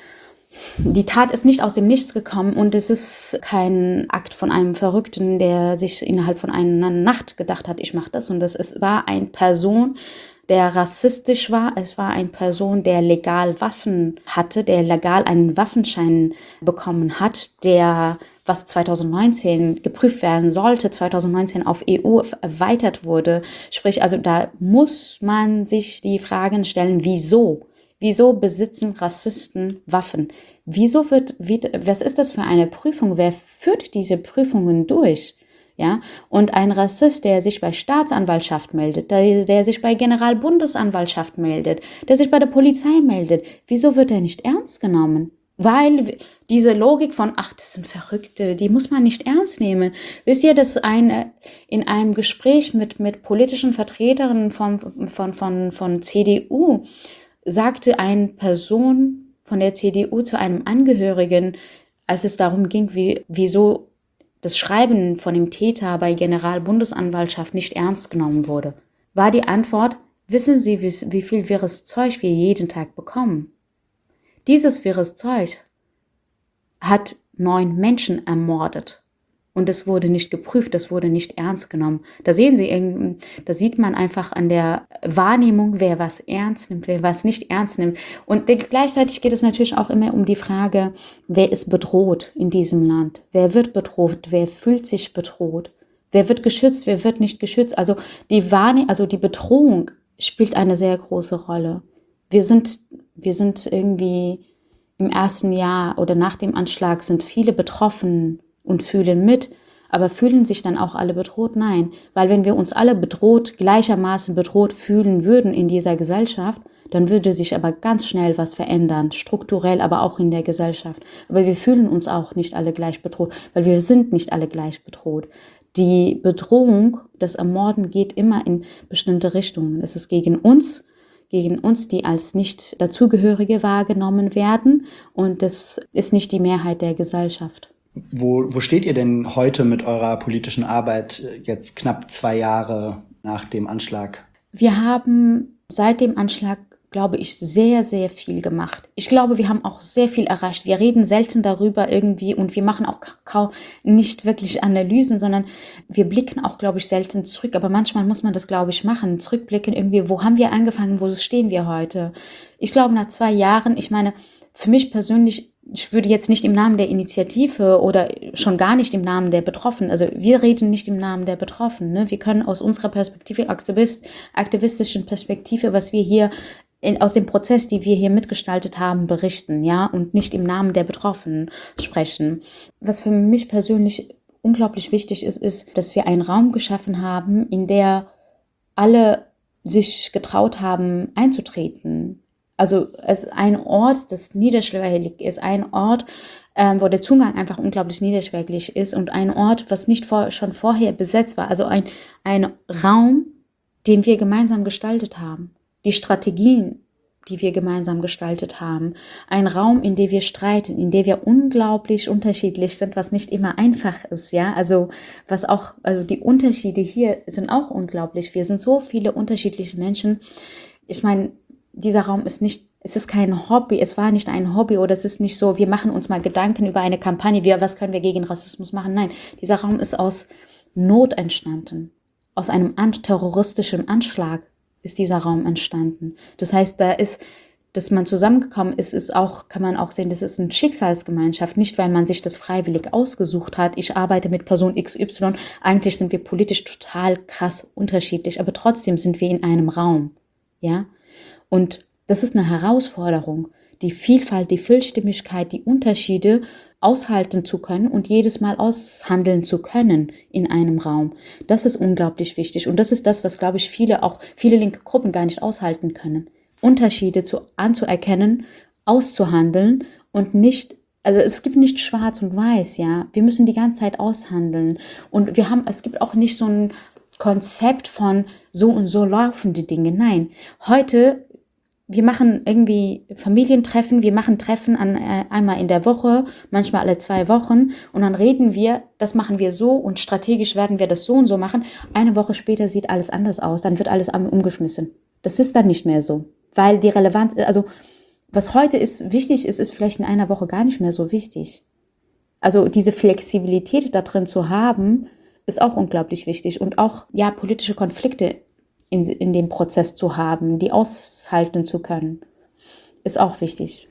die Tat ist nicht aus dem Nichts gekommen und es ist kein Akt von einem Verrückten, der sich innerhalb von einer Nacht gedacht hat, ich mache das. Und es war eine Person, der rassistisch war. Es war eine Person, der legal Waffen hatte, der legal einen Waffenschein bekommen hat, der, was 2019 geprüft werden sollte, 2019 auf EU erweitert wurde. Sprich, also da muss man sich die Fragen stellen, wieso? Wieso besitzen Rassisten Waffen? Was ist das für eine Prüfung? Wer führt diese Prüfungen durch? Ja, und ein Rassist, der sich bei Staatsanwaltschaft meldet, der sich bei Generalbundesanwaltschaft meldet, der sich bei der Polizei meldet, wieso wird er nicht ernst genommen? Weil diese Logik von, das sind Verrückte, die muss man nicht ernst nehmen. Wisst ihr, dass in einem Gespräch mit politischen Vertreterinnen von CDU sagte eine Person von der CDU zu einem Angehörigen, als es darum ging, wieso das Schreiben von dem Täter bei Generalbundesanwaltschaft nicht ernst genommen wurde, war die Antwort, wissen Sie, wie viel wirres Zeug wir jeden Tag bekommen? Dieses wirres Zeug hat 9 Menschen ermordet. Und es wurde nicht geprüft, das wurde nicht ernst genommen. Da sieht man einfach an der Wahrnehmung, wer was ernst nimmt, wer was nicht ernst nimmt. Und gleichzeitig geht es natürlich auch immer um die Frage, wer ist bedroht in diesem Land? Wer wird bedroht? Wer fühlt sich bedroht? Wer wird geschützt? Wer wird nicht geschützt? Also die Bedrohung spielt eine sehr große Rolle. Wir sind irgendwie im ersten Jahr oder nach dem Anschlag sind viele betroffen und fühlen mit, aber fühlen sich dann auch alle bedroht? Nein, weil wenn wir uns alle gleichermaßen bedroht fühlen würden in dieser Gesellschaft, dann würde sich aber ganz schnell was verändern, strukturell, aber auch in der Gesellschaft. Aber wir fühlen uns auch nicht alle gleich bedroht, weil wir sind nicht alle gleich bedroht. die Bedrohung, das Ermorden geht immer in bestimmte Richtungen. Es ist gegen uns, die als nicht dazugehörige wahrgenommen werden, und das ist nicht die Mehrheit der Gesellschaft. Wo steht ihr denn heute mit eurer politischen Arbeit jetzt knapp 2 Jahre nach dem Anschlag? Wir haben seit dem Anschlag, glaube ich, sehr, sehr viel gemacht. Ich glaube, wir haben auch sehr viel erreicht. Wir reden selten darüber irgendwie und wir machen auch kaum nicht wirklich Analysen, sondern wir blicken auch, glaube ich, selten zurück. Aber manchmal muss man das, glaube ich, machen. Zurückblicken irgendwie, wo haben wir angefangen, wo stehen wir heute? Ich glaube, nach 2 Jahren, ich meine, für mich persönlich, ich würde jetzt nicht im Namen der Initiative oder schon gar nicht im Namen der Betroffenen, also wir reden nicht im Namen der Betroffenen, ne? Wir können aus unserer Perspektive, aktivistischen Perspektive, was wir hier aus dem Prozess, die wir hier mitgestaltet haben, berichten, ja, und nicht im Namen der Betroffenen sprechen. Was für mich persönlich unglaublich wichtig ist, dass wir einen Raum geschaffen haben, in der alle sich getraut haben, einzutreten. Also es ist ein Ort, das niederschwellig ist, ein Ort, wo der Zugang einfach unglaublich niederschwellig ist und ein Ort, was nicht schon vorher besetzt war. Also ein Raum, den wir gemeinsam gestaltet haben. Die Strategien, die wir gemeinsam gestaltet haben. Ein Raum, in dem wir streiten, in dem wir unglaublich unterschiedlich sind, was nicht immer einfach ist, ja. Also die Unterschiede hier sind auch unglaublich. Wir sind so viele unterschiedliche Menschen. Ich meine, dieser Raum es ist kein Hobby, es war nicht ein Hobby oder es ist nicht so, wir machen uns mal Gedanken über eine Kampagne, was können wir gegen Rassismus machen? Nein, dieser Raum ist aus Not entstanden. Aus einem terroristischen Anschlag ist dieser Raum entstanden. Das heißt, dass man zusammengekommen ist auch, kann man auch sehen, das ist eine Schicksalsgemeinschaft, nicht weil man sich das freiwillig ausgesucht hat. Ich arbeite mit Person XY, eigentlich sind wir politisch total krass unterschiedlich, aber trotzdem sind wir in einem Raum, ja. Und das ist eine Herausforderung, die Vielfalt, die Vielstimmigkeit, die Unterschiede aushalten zu können und jedes Mal aushandeln zu können in einem Raum. Das ist unglaublich wichtig und das ist das, was, glaube ich, viele linke Gruppen gar nicht aushalten können. Unterschiede anzuerkennen, auszuhandeln und nicht, also es gibt nicht schwarz und weiß, ja. Wir müssen die ganze Zeit aushandeln und es gibt auch nicht so ein Konzept von so und so laufen die Dinge. Nein, heute wir machen irgendwie Familientreffen, wir machen Treffen einmal in der Woche, manchmal alle 2 Wochen und dann reden wir, das machen wir so und strategisch werden wir das so und so machen. Eine Woche später sieht alles anders aus, dann wird alles umgeschmissen. Das ist dann nicht mehr so, weil die Relevanz, also was heute wichtig ist vielleicht in einer Woche gar nicht mehr so wichtig. Also diese Flexibilität da drin zu haben, ist auch unglaublich wichtig und auch ja politische Konflikte in dem Prozess zu haben, die aushalten zu können, ist auch wichtig.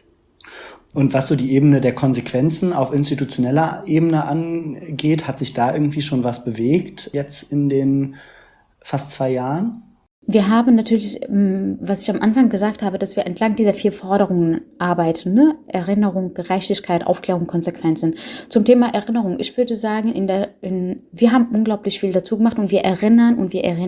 Und was so die Ebene der Konsequenzen auf institutioneller Ebene angeht, hat sich da irgendwie schon was bewegt jetzt in den fast 2 Jahren? Wir haben natürlich, was ich am Anfang gesagt habe, dass wir entlang dieser 4 Forderungen arbeiten, ne? Erinnerung, Gerechtigkeit, Aufklärung, Konsequenzen. Zum Thema Erinnerung, ich würde sagen, wir haben unglaublich viel dazu gemacht und wir erinnern.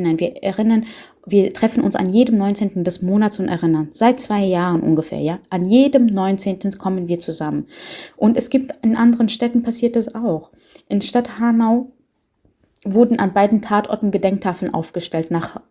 Wir treffen uns an jedem 19. des Monats und erinnern. Seit 2 Jahren ungefähr, ja. An jedem 19. kommen wir zusammen. Und es gibt in anderen Städten passiert das auch. In Stadt Hanau wurden an beiden Tatorten Gedenktafeln aufgestellt nach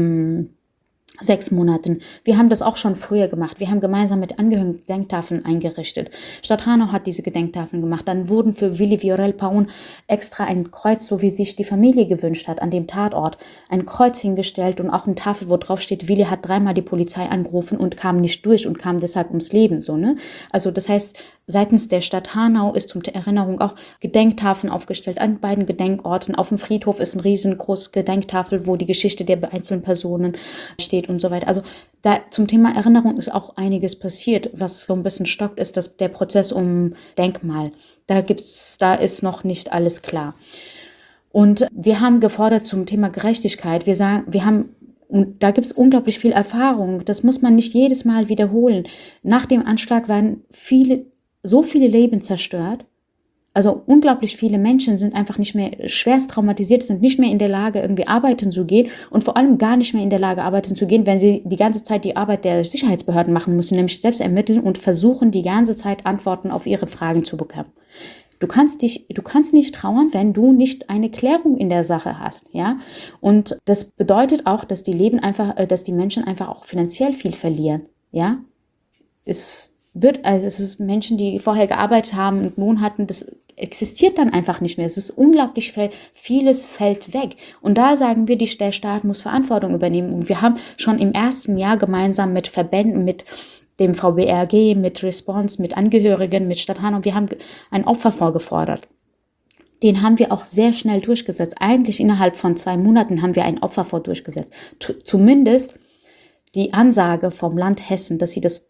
6 Monaten. Wir haben das auch schon früher gemacht. Wir haben gemeinsam mit Angehörigen Gedenktafeln eingerichtet. Stadt Hanau hat diese Gedenktafeln gemacht. Dann wurden für Willi Viorel Paun extra ein Kreuz, so wie sich die Familie gewünscht hat, an dem Tatort, ein Kreuz hingestellt und auch eine Tafel, wo drauf steht, Willi hat 3-mal die Polizei angerufen und kam nicht durch und kam deshalb ums Leben. So, ne? Also das heißt, seitens der Stadt Hanau ist zur Erinnerung auch Gedenktafeln aufgestellt an beiden Gedenkorten. Auf dem Friedhof ist eine riesengroße Gedenktafel, wo die Geschichte der einzelnen Personen steht und so weiter. Also da zum Thema Erinnerung ist auch einiges passiert. Was so ein bisschen stockt, ist der Prozess um Denkmal. Da ist noch nicht alles klar. Und wir haben gefordert zum Thema Gerechtigkeit. Und da gibt es unglaublich viel Erfahrung. Das muss man nicht jedes Mal wiederholen. Nach dem Anschlag waren so viele Leben zerstört. Also unglaublich viele Menschen sind einfach nicht mehr schwerst traumatisiert, sind nicht mehr in der Lage, irgendwie arbeiten zu gehen und vor allem gar nicht mehr in der Lage, arbeiten zu gehen, wenn sie die ganze Zeit die Arbeit der Sicherheitsbehörden machen müssen, nämlich selbst ermitteln und versuchen, die ganze Zeit Antworten auf ihre Fragen zu bekommen. Du kannst nicht trauern, wenn du nicht eine Klärung in der Sache hast, ja. Und das bedeutet auch, dass dass die Menschen einfach auch finanziell viel verlieren, ja. Es ist Menschen, die vorher gearbeitet haben und Lohn hatten, das existiert dann einfach nicht mehr. Es ist unglaublich vieles fällt weg. Und da sagen wir, der Staat muss Verantwortung übernehmen. Und wir haben schon im ersten Jahr gemeinsam mit Verbänden, mit dem VBRG, mit Response, mit Angehörigen, mit Stadt Hanau, wir haben einen Opferfonds gefordert. Den haben wir auch sehr schnell durchgesetzt. Eigentlich innerhalb von 2 Monaten haben wir einen Opferfonds durchgesetzt. Zumindest die Ansage vom Land Hessen, dass sie das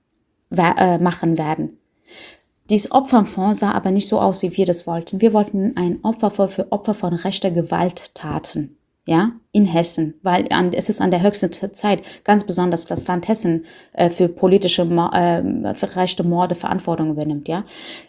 machen werden. Dieses Opferfonds sah aber nicht so aus, wie wir das wollten. Wir wollten einen Opferfonds für Opfer von rechter Gewalttaten, ja, in Hessen, weil es ist an der höchsten Zeit, ganz besonders das Land Hessen für politische für rechte Morde Verantwortung übernimmt, ja.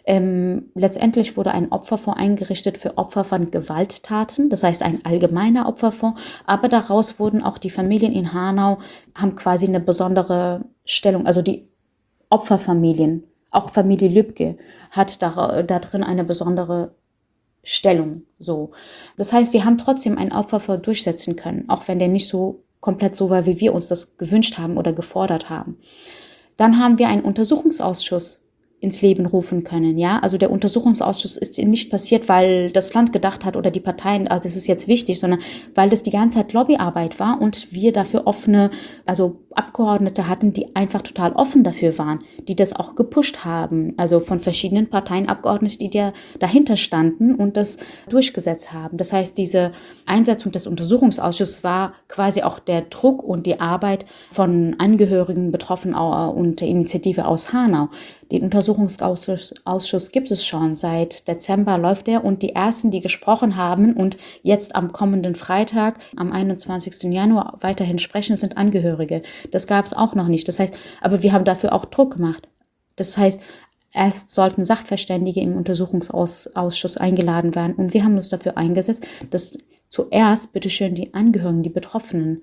Letztendlich wurde ein Opferfonds eingerichtet für Opfer von Gewalttaten, das heißt ein allgemeiner Opferfonds, aber daraus wurden auch die Familien in Hanau, haben quasi eine besondere Stellung, also die Opferfamilien, auch Familie Lübke hat da drin eine besondere Stellung. So. Das heißt, wir haben trotzdem einen Opferfonds durchsetzen können, auch wenn der nicht so komplett so war, wie wir uns das gewünscht haben oder gefordert haben. Dann haben wir einen Untersuchungsausschuss ins Leben rufen können, ja. Also der Untersuchungsausschuss ist nicht passiert, weil das Land gedacht hat oder die Parteien, also das ist jetzt wichtig, sondern weil das die ganze Zeit Lobbyarbeit war und wir dafür also Abgeordnete hatten, die einfach total offen dafür waren, die das auch gepusht haben, also von verschiedenen Parteien Abgeordnete, die dahinter standen und das durchgesetzt haben. Das heißt, diese Einsetzung des Untersuchungsausschusses war quasi auch der Druck und die Arbeit von Angehörigen, Betroffenen und der Initiative aus Hanau. Den Untersuchungsausschuss gibt es schon. Seit Dezember läuft er und die ersten, die gesprochen haben und jetzt am kommenden Freitag, am 21. Januar weiterhin sprechen, sind Angehörige. Das gab es auch noch nicht. Das heißt, aber wir haben dafür auch Druck gemacht. Das heißt, erst sollten Sachverständige im Untersuchungsausschuss eingeladen werden und wir haben uns dafür eingesetzt, dass zuerst bitteschön die Angehörigen, die Betroffenen,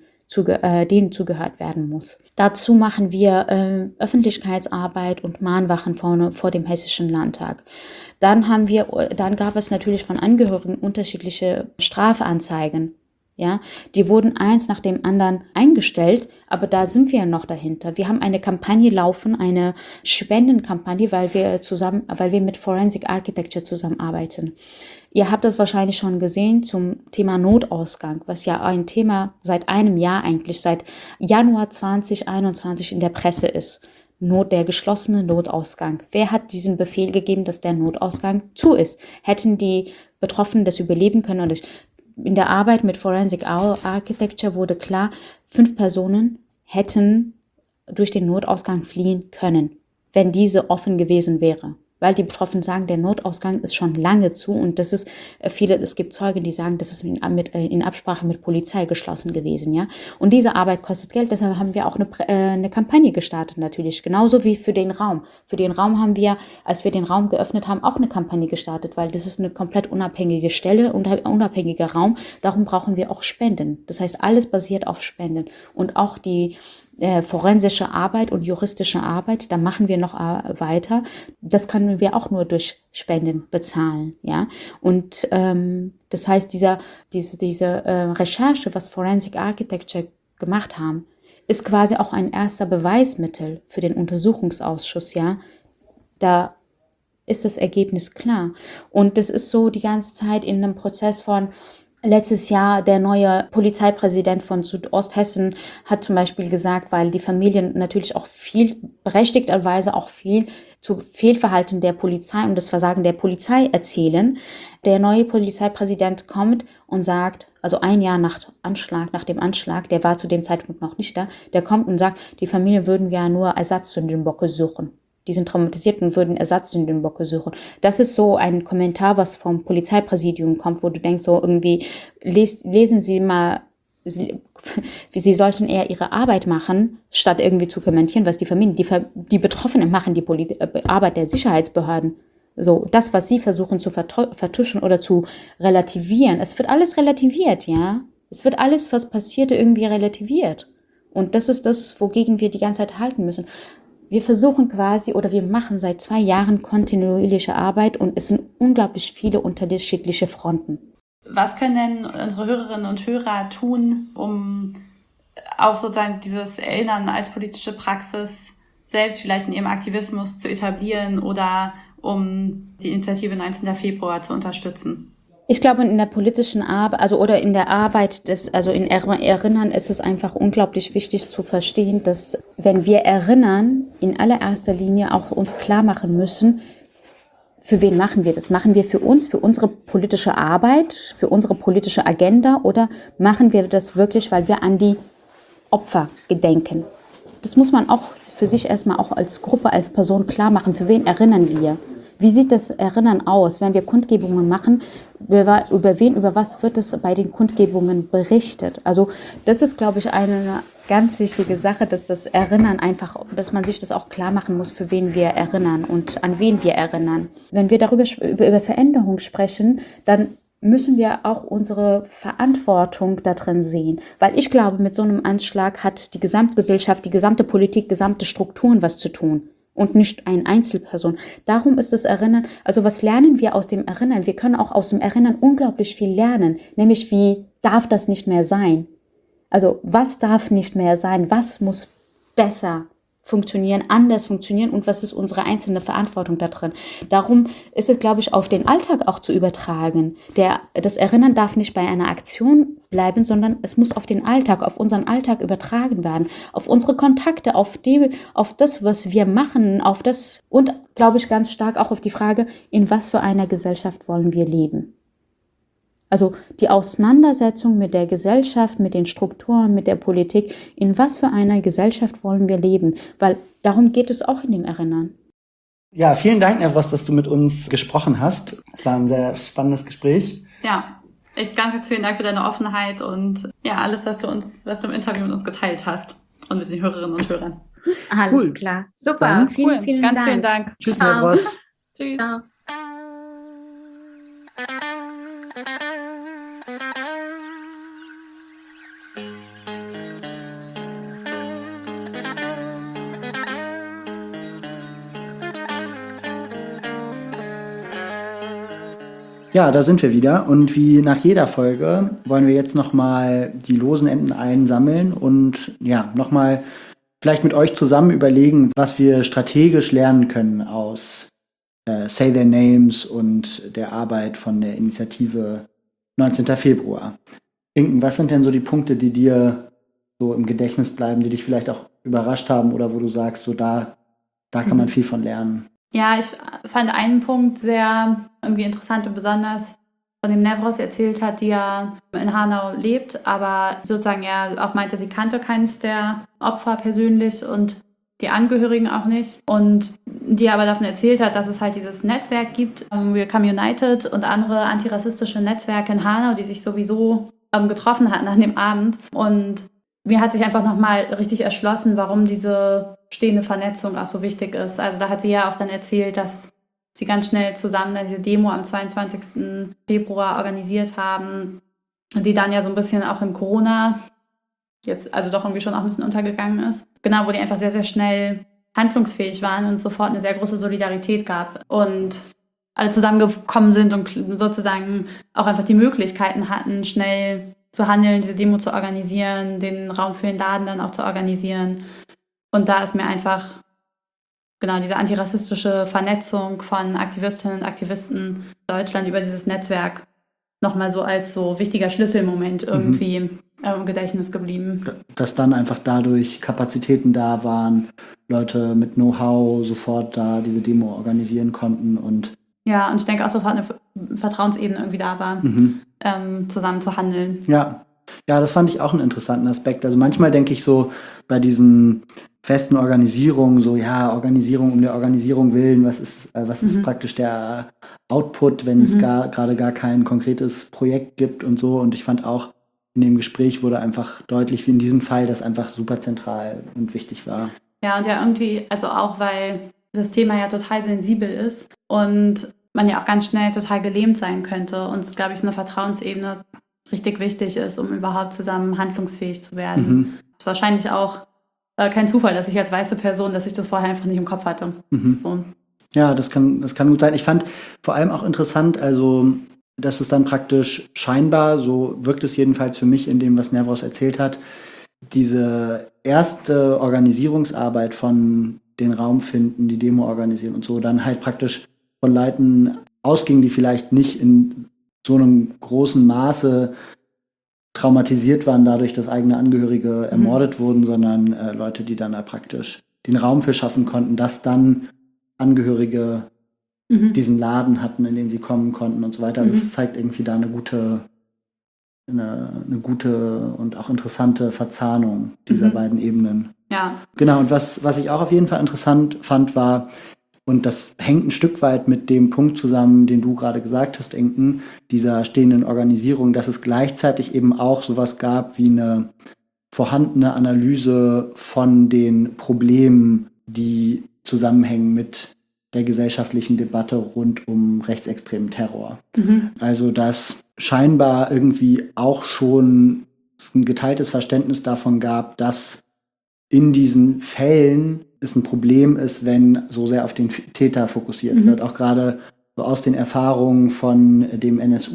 denen zugehört werden muss. Dazu machen wir Öffentlichkeitsarbeit und Mahnwachen vor dem Hessischen Landtag. Dann gab es natürlich von Angehörigen unterschiedliche Strafanzeigen. Ja, die wurden eins nach dem anderen eingestellt, aber da sind wir noch dahinter. Wir haben eine Kampagne laufen, eine Spendenkampagne, weil wir mit Forensic Architecture zusammenarbeiten. Ihr habt das wahrscheinlich schon gesehen zum Thema Notausgang, was ja ein Thema seit einem Jahr eigentlich, seit Januar 2021 in der Presse ist. Der geschlossene Notausgang. Wer hat diesen Befehl gegeben, dass der Notausgang zu ist? Hätten die Betroffenen das überleben können oder nicht? In der Arbeit mit Forensic Architecture wurde klar, 5 Personen hätten durch den Notausgang fliehen können, wenn diese offen gewesen wäre. Weil die Betroffenen sagen, der Notausgang ist schon lange zu und es gibt Zeugen, die sagen, das ist in Absprache mit Polizei geschlossen gewesen, ja. Und diese Arbeit kostet Geld, deshalb haben wir auch eine Kampagne gestartet natürlich, genauso wie für den Raum. Für den Raum haben wir, als wir den Raum geöffnet haben, auch eine Kampagne gestartet, weil das ist eine komplett unabhängige Stelle und ein unabhängiger Raum, darum brauchen wir auch Spenden. Das heißt, alles basiert auf Spenden und auch die forensische Arbeit und juristische Arbeit, da machen wir noch weiter. Das können wir auch nur durch Spenden bezahlen, ja. Und das heißt, diese Recherche, was Forensic Architecture gemacht haben, ist quasi auch ein erster Beweismittel für den Untersuchungsausschuss, ja. Da ist das Ergebnis klar. Und das ist so die ganze Zeit in einem Prozess von letztes Jahr der neue Polizeipräsident von Südosthessen hat zum Beispiel gesagt, weil die Familien natürlich auch berechtigterweise auch viel zu Fehlverhalten der Polizei und das Versagen der Polizei erzählen. Der neue Polizeipräsident kommt und sagt, also ein Jahr nach dem Anschlag, der war zu dem Zeitpunkt noch nicht da, der kommt und sagt, die Familie würden ja nur Ersatz-Sündenböcke suchen. Die sind traumatisiert und würden Ersatz-Sündenböcke suchen. Das ist so ein Kommentar, was vom Polizeipräsidium kommt, wo du denkst, so irgendwie, lesen Sie mal, Sie sollten eher Ihre Arbeit machen, statt irgendwie zu kommentieren, was die Familien, die Betroffenen machen, die Arbeit der Sicherheitsbehörden. So, das, was Sie versuchen zu vertuschen oder zu relativieren. Es wird alles relativiert, ja. Es wird alles, was passierte, irgendwie relativiert. Und das ist das, wogegen wir die ganze Zeit halten müssen. wir versuchen quasi oder wir machen seit 2 Jahren kontinuierliche Arbeit und es sind unglaublich viele unterschiedliche Fronten. Was können denn unsere Hörerinnen und Hörer tun, um auch sozusagen dieses Erinnern als politische Praxis selbst vielleicht in ihrem Aktivismus zu etablieren oder um die Initiative 19. Februar zu unterstützen? Ich glaube, in der politischen Arbeit, oder in der Arbeit in Erinnern ist es einfach unglaublich wichtig zu verstehen, dass wenn wir erinnern, in allererster Linie auch uns klar machen müssen, für wen machen wir das? Machen wir für uns, für unsere politische Arbeit, für unsere politische Agenda oder machen wir das wirklich, weil wir an die Opfer gedenken? Das muss man auch für sich erstmal auch als Gruppe, als Person klar machen. Für wen erinnern wir? Wie sieht das Erinnern aus, wenn wir Kundgebungen machen? Über was wird es bei den Kundgebungen berichtet? Also das ist, glaube ich, eine ganz wichtige Sache, dass das Erinnern einfach, dass man sich das auch klar machen muss, für wen wir erinnern und an wen wir erinnern. Wenn wir darüber über Veränderung sprechen, dann müssen wir auch unsere Verantwortung da drin sehen. Weil ich glaube, mit so einem Anschlag hat die Gesamtgesellschaft, die gesamte Politik, gesamte Strukturen was zu tun und nicht eine Einzelperson. Darum ist das Erinnern, also was lernen wir aus dem Erinnern? Wir können auch aus dem Erinnern unglaublich viel lernen, nämlich wie darf das nicht mehr sein? Also was darf nicht mehr sein? Was muss besser funktionieren, anders funktionieren und was ist unsere einzelne Verantwortung da drin. Darum ist es, glaube ich, auf den Alltag auch zu übertragen. Das Erinnern darf nicht bei einer Aktion bleiben, sondern es muss auf den Alltag, auf unseren Alltag übertragen werden, auf unsere Kontakte, auf das, was wir machen, auf das und, glaube ich, ganz stark auch auf die Frage, in was für einer Gesellschaft wollen wir leben. Also die Auseinandersetzung mit der Gesellschaft, mit den Strukturen, mit der Politik, in was für einer Gesellschaft wollen wir leben? Weil darum geht es auch in dem Erinnern. Ja, vielen Dank, Nevros, dass du mit uns gesprochen hast. Es war ein sehr spannendes Gespräch. Ja, echt ganz vielen Dank für deine Offenheit und ja, alles, was du im Interview mit uns geteilt hast und mit den Hörerinnen und Hörern. Alles klar. Super, Dann, vielen Dank. Ganz vielen Dank. Tschüss, Nevros. Tschüss. Ciao. Ja, da sind wir wieder und wie nach jeder Folge wollen wir jetzt nochmal die losen Enden einsammeln und ja, nochmal vielleicht mit euch zusammen überlegen, was wir strategisch lernen können aus Say Their Names und der Arbeit von der Initiative 19. Februar. Inken, was sind denn so die Punkte, die dir so im Gedächtnis bleiben, die dich vielleicht auch überrascht haben oder wo du sagst, so da kann man viel von lernen? Ja, ich fand einen Punkt sehr irgendwie interessant und besonders, von dem Nevros erzählt hat, die ja in Hanau lebt, aber sozusagen ja auch meinte, sie kannte keines der Opfer persönlich und die Angehörigen auch nicht. Und die aber davon erzählt hat, dass es halt dieses Netzwerk gibt, We Come United und andere antirassistische Netzwerke in Hanau, die sich sowieso getroffen hatten an dem Abend. Und mir hat sich einfach nochmal richtig erschlossen, warum diese stehende Vernetzung auch so wichtig ist. Also da hat sie ja auch dann erzählt, dass sie ganz schnell zusammen diese Demo am 22. Februar organisiert haben, die dann ja so ein bisschen auch in Corona jetzt also doch irgendwie schon auch ein bisschen untergegangen ist. Genau, wo die einfach sehr, sehr schnell handlungsfähig waren und sofort eine sehr große Solidarität gab und alle zusammengekommen sind und sozusagen auch einfach die Möglichkeiten hatten, schnell zu handeln, diese Demo zu organisieren, den Raum für den Laden dann auch zu organisieren. Und da ist mir einfach genau diese antirassistische Vernetzung von Aktivistinnen und Aktivisten in Deutschland über dieses Netzwerk nochmal so als so wichtiger Schlüsselmoment irgendwie im Gedächtnis geblieben. Dass dann einfach dadurch Kapazitäten da waren, Leute mit Know-how sofort da diese Demo organisieren konnten und ja, und ich denke auch sofort eine Vertrauensebene irgendwie da war, zusammen zu handeln. Ja, das fand ich auch einen interessanten Aspekt. Also manchmal denke ich so bei diesen festen Organisierungen, so ja, Organisierung um der Organisierung willen, was ist praktisch der Output, wenn es gerade gar kein konkretes Projekt gibt und so. Und ich fand auch, in dem Gespräch wurde einfach deutlich, wie in diesem Fall, das einfach super zentral und wichtig war. Ja, und ja irgendwie, also auch, weil das Thema ja total sensibel ist und man ja auch ganz schnell total gelähmt sein könnte und es, glaube ich, so eine Vertrauensebene richtig wichtig ist, um überhaupt zusammen handlungsfähig zu werden. Was wahrscheinlich auch kein Zufall, dass ich als weiße Person, dass ich das vorher einfach nicht im Kopf hatte. So. Ja, das kann gut sein. Ich fand vor allem auch interessant, also, dass es dann praktisch scheinbar, so wirkt es jedenfalls für mich in dem, was Nevros erzählt hat, diese erste Organisierungsarbeit von den Raum finden, die Demo organisieren und so, dann halt praktisch von Leuten ausging, die vielleicht nicht in so einem großen Maße traumatisiert waren dadurch, dass eigene Angehörige ermordet wurden, sondern Leute, die dann da praktisch den Raum für schaffen konnten, dass dann Angehörige diesen Laden hatten, in den sie kommen konnten und so weiter. Das zeigt irgendwie da eine gute und auch interessante Verzahnung dieser beiden Ebenen. Ja. Genau, und was ich auch auf jeden Fall interessant fand, war, und das hängt ein Stück weit mit dem Punkt zusammen, den du gerade gesagt hast, Inken, dieser stehenden Organisierung, dass es gleichzeitig eben auch sowas gab wie eine vorhandene Analyse von den Problemen, die zusammenhängen mit der gesellschaftlichen Debatte rund um rechtsextremen Terror. Also dass scheinbar irgendwie auch schon ein geteiltes Verständnis davon gab, dass in diesen Fällen es ein Problem ist, wenn so sehr auf den Täter fokussiert wird. Auch gerade so aus den Erfahrungen von dem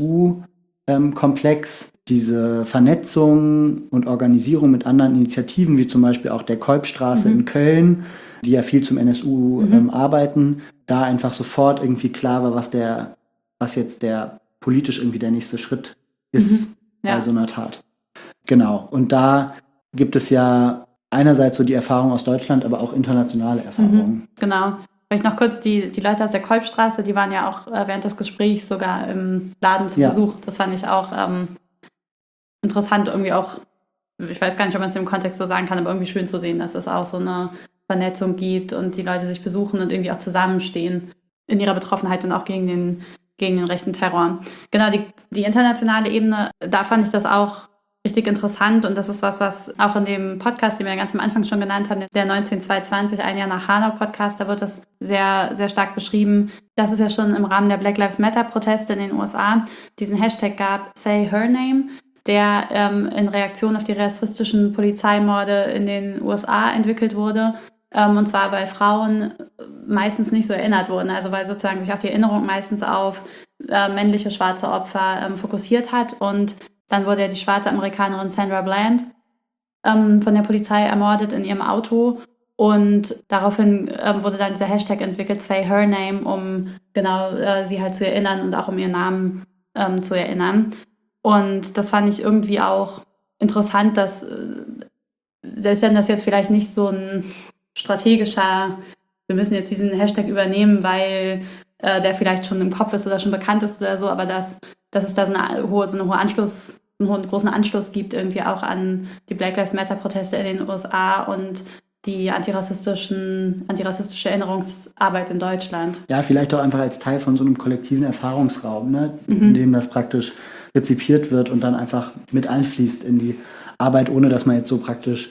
NSU-Komplex, diese Vernetzung und Organisierung mit anderen Initiativen, wie zum Beispiel auch der Kolbstraße in Köln, die ja viel zum NSU arbeiten, da einfach sofort irgendwie klar war, was jetzt der politisch irgendwie der nächste Schritt ist bei so einer Tat. Genau. Und da gibt es ja einerseits so die Erfahrung aus Deutschland, aber auch internationale Erfahrungen. Genau. Vielleicht noch kurz, die Leute aus der Kolbstraße, die waren ja auch während des Gesprächs sogar im Laden zu Besuch. Das fand ich auch interessant, irgendwie auch, ich weiß gar nicht, ob man es im Kontext so sagen kann, aber irgendwie schön zu sehen, dass es auch so eine Vernetzung gibt und die Leute sich besuchen und irgendwie auch zusammenstehen in ihrer Betroffenheit und auch gegen den rechten Terror. Genau, die internationale Ebene, da fand ich das auch richtig interessant und das ist was auch in dem Podcast, den wir ganz am Anfang schon genannt haben, der 19220, ein Jahr nach Hanau-Podcast, da wird das sehr, sehr stark beschrieben, dass es ja schon im Rahmen der Black Lives Matter-Proteste in den USA diesen Hashtag gab, Say Her Name, der in Reaktion auf die rassistischen Polizeimorde in den USA entwickelt wurde. Und zwar, weil Frauen meistens nicht so erinnert wurden, also weil sozusagen sich auch die Erinnerung meistens auf männliche schwarze Opfer fokussiert hat. Und dann wurde ja die schwarze Amerikanerin Sandra Bland von der Polizei ermordet in ihrem Auto. Und daraufhin wurde dann dieser Hashtag entwickelt, Say Her Name, um genau sie halt zu erinnern und auch um ihren Namen zu erinnern. Und das fand ich irgendwie auch interessant, dass selbst wenn das jetzt vielleicht nicht so ein strategischer, wir müssen jetzt diesen Hashtag übernehmen, weil der vielleicht schon im Kopf ist oder schon bekannt ist oder so, aber dass es da so einen großen Anschluss gibt irgendwie auch an die Black Lives Matter Proteste in den USA und die antirassistische Erinnerungsarbeit in Deutschland. Ja, vielleicht auch einfach als Teil von so einem kollektiven Erfahrungsraum, ne? In dem das praktisch rezipiert wird und dann einfach mit einfließt in die Arbeit, ohne dass man jetzt so praktisch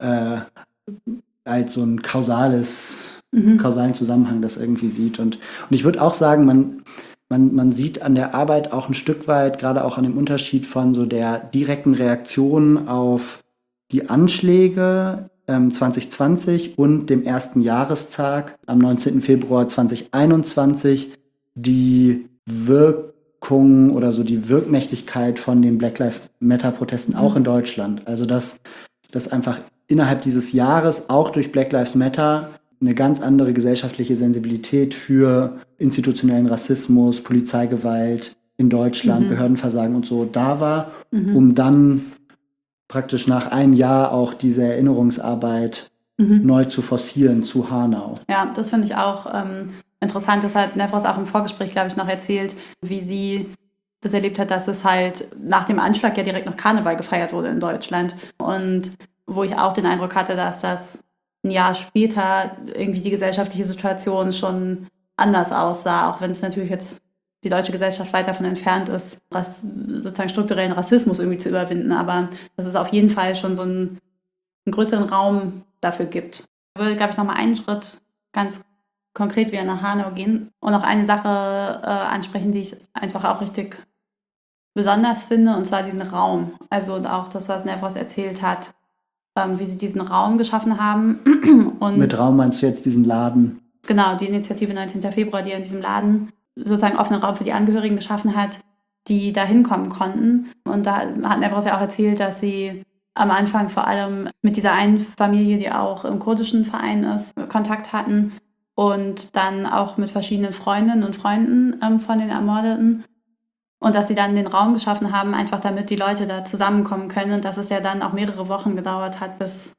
als so ein kausalen Zusammenhang das irgendwie sieht. Und ich würde auch sagen, man sieht an der Arbeit auch ein Stück weit, gerade auch an dem Unterschied von so der direkten Reaktion auf die Anschläge 2020 und dem ersten Jahrestag am 19. Februar 2021, die Wirkung oder so die Wirkmächtigkeit von den Black Lives Matter Protesten auch in Deutschland. Also dass einfach innerhalb dieses Jahres auch durch Black Lives Matter eine ganz andere gesellschaftliche Sensibilität für institutionellen Rassismus, Polizeigewalt in Deutschland, Behördenversagen und so da war, um dann praktisch nach einem Jahr auch diese Erinnerungsarbeit neu zu forcieren zu Hanau. Ja, das finde ich auch interessant. Das hat Nevros auch im Vorgespräch, glaube ich, noch erzählt, wie sie das erlebt hat, dass es halt nach dem Anschlag ja direkt noch Karneval gefeiert wurde in Deutschland. Und wo ich auch den Eindruck hatte, dass das ein Jahr später irgendwie die gesellschaftliche Situation schon anders aussah, auch wenn es natürlich jetzt die deutsche Gesellschaft weit davon entfernt ist, sozusagen strukturellen Rassismus irgendwie zu überwinden, aber dass es auf jeden Fall schon so einen größeren Raum dafür gibt. Ich würde, glaube ich, nochmal einen Schritt ganz konkret wieder nach Hanau gehen und noch eine Sache ansprechen, die ich einfach auch richtig besonders finde, und zwar diesen Raum. Also und auch das, was Nevros erzählt hat, wie sie diesen Raum geschaffen haben. Und mit Raum meinst du jetzt diesen Laden? Genau, die Initiative 19. Februar, die in diesem Laden sozusagen offenen Raum für die Angehörigen geschaffen hat, die da hinkommen konnten. Und da hat Nevros ja auch erzählt, dass sie am Anfang vor allem mit dieser einen Familie, die auch im kurdischen Verein ist, Kontakt hatten und dann auch mit verschiedenen Freundinnen und Freunden von den Ermordeten. Und dass sie dann den Raum geschaffen haben, einfach damit die Leute da zusammenkommen können. Und dass es ja dann auch mehrere Wochen gedauert hat, bis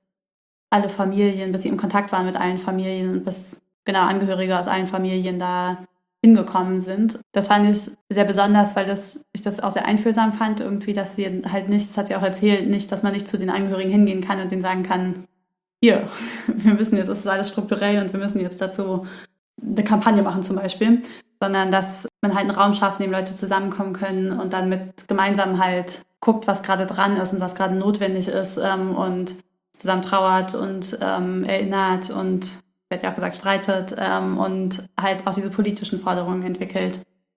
sie im Kontakt waren mit allen Familien und bis Angehörige aus allen Familien da hingekommen sind. Das fand ich sehr besonders, weil ich das auch sehr einfühlsam fand, irgendwie, dass sie halt nicht, das hat sie auch erzählt, nicht, dass man nicht zu den Angehörigen hingehen kann und denen sagen kann, hier, wir müssen jetzt, das ist alles strukturell und wir müssen jetzt dazu eine Kampagne machen zum Beispiel, sondern dass man halt einen Raum schafft, in dem Leute zusammenkommen können und dann mit gemeinsam halt guckt, was gerade dran ist und was gerade notwendig ist und zusammen trauert und erinnert und wird ja auch gesagt, streitet und halt auch diese politischen Forderungen entwickelt.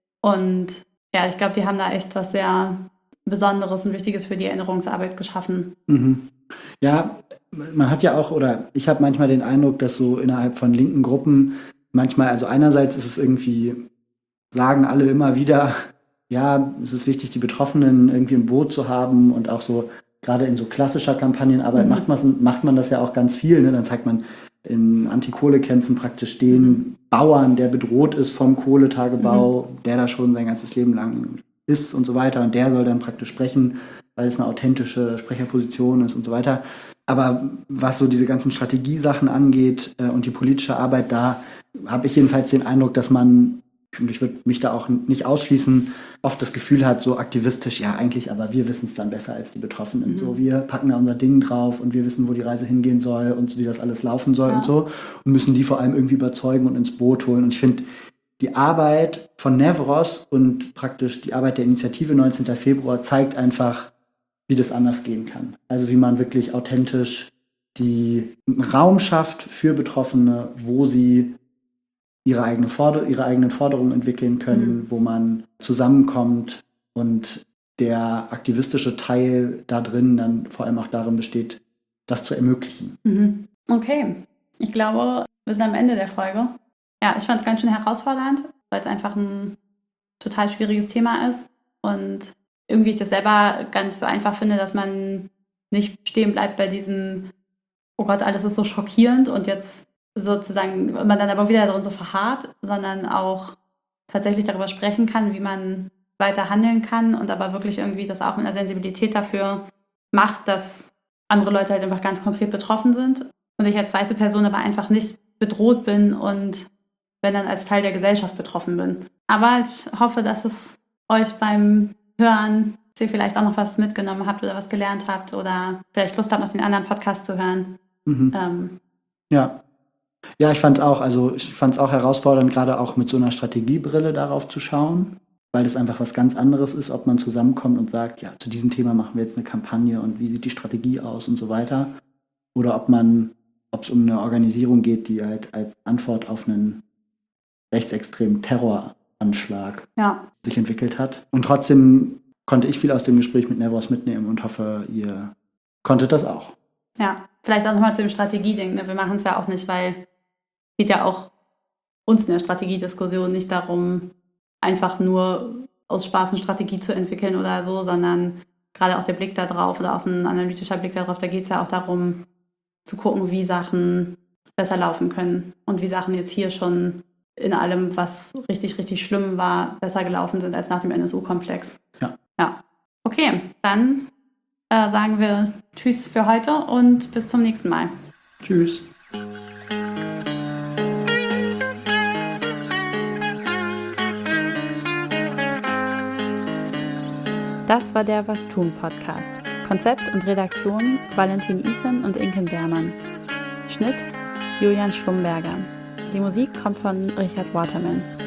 Und ja, ich glaube, die haben da echt was sehr Besonderes und Wichtiges für die Erinnerungsarbeit geschaffen. Mhm. Ja, man hat ja auch, oder ich habe manchmal den Eindruck, dass so innerhalb von linken Gruppen manchmal, also einerseits ist es irgendwie, sagen alle immer wieder, ja, es ist wichtig, die Betroffenen irgendwie im Boot zu haben und auch so, gerade in so klassischer Kampagnenarbeit macht man das ja auch ganz viel, ne? Dann zeigt man in Anti-Kohle-Kämpfen praktisch den Bauern, der bedroht ist vom Kohletagebau, der da schon sein ganzes Leben lang ist und so weiter. Und der soll dann praktisch sprechen, weil es eine authentische Sprecherposition ist und so weiter. Aber was so diese ganzen Strategiesachen angeht und die politische Arbeit, da habe ich jedenfalls den Eindruck, dass man, und ich würde mich da auch nicht ausschließen, oft das Gefühl hat, so aktivistisch, ja eigentlich, aber wir wissen es dann besser als die Betroffenen. So, wir packen da unser Ding drauf und wir wissen, wo die Reise hingehen soll und wie das alles laufen soll und so. Und müssen die vor allem irgendwie überzeugen und ins Boot holen. Und ich finde, die Arbeit von Nevros und praktisch die Arbeit der Initiative 19. Februar zeigt einfach, wie das anders gehen kann. Also wie man wirklich authentisch einen Raum schafft für Betroffene, wo sie ihre eigenen Forderungen entwickeln können, wo man zusammenkommt und der aktivistische Teil da drin dann vor allem auch darin besteht, das zu ermöglichen. Okay, ich glaube, wir sind am Ende der Folge. Ja, ich fand es ganz schön herausfordernd, weil es einfach ein total schwieriges Thema ist und irgendwie ich das selber gar nicht so einfach finde, dass man nicht stehen bleibt bei diesem, oh Gott, alles ist so schockierend und jetzt sozusagen, man dann aber wieder darin so verharrt, sondern auch tatsächlich darüber sprechen kann, wie man weiter handeln kann und aber wirklich irgendwie das auch mit einer Sensibilität dafür macht, dass andere Leute halt einfach ganz konkret betroffen sind und ich als weiße Person aber einfach nicht bedroht bin und wenn dann als Teil der Gesellschaft betroffen bin. Aber ich hoffe, dass es euch beim Hören, dass ihr vielleicht auch noch was mitgenommen habt oder was gelernt habt oder vielleicht Lust habt, noch den anderen Podcast zu hören. Ja, ich fand es auch herausfordernd, gerade auch mit so einer Strategiebrille darauf zu schauen, weil das einfach was ganz anderes ist, ob man zusammenkommt und sagt, ja, zu diesem Thema machen wir jetzt eine Kampagne und wie sieht die Strategie aus und so weiter. Oder ob es um eine Organisation geht, die halt als Antwort auf einen rechtsextremen Terroranschlag sich entwickelt hat. Und trotzdem konnte ich viel aus dem Gespräch mit Nevros mitnehmen und hoffe, ihr konntet das auch. Ja, vielleicht auch nochmal zu dem Strategieding. Ne? Wir machen es ja auch nicht, weil es geht ja auch uns in der Strategiediskussion nicht darum, einfach nur aus Spaß eine Strategie zu entwickeln oder so, sondern gerade auch der Blick da drauf oder auch so ein analytischer Blick darauf, da geht es ja auch darum, zu gucken, wie Sachen besser laufen können und wie Sachen jetzt hier schon in allem, was richtig, richtig schlimm war, besser gelaufen sind als nach dem NSU-Komplex. Ja. Okay, dann sagen wir Tschüss für heute und bis zum nächsten Mal. Tschüss. Das war der Was tun Podcast. Konzept und Redaktion Valentin Isen und Inken Beermann. Schnitt Julian Schlumberger. Die Musik kommt von Richard Waterman.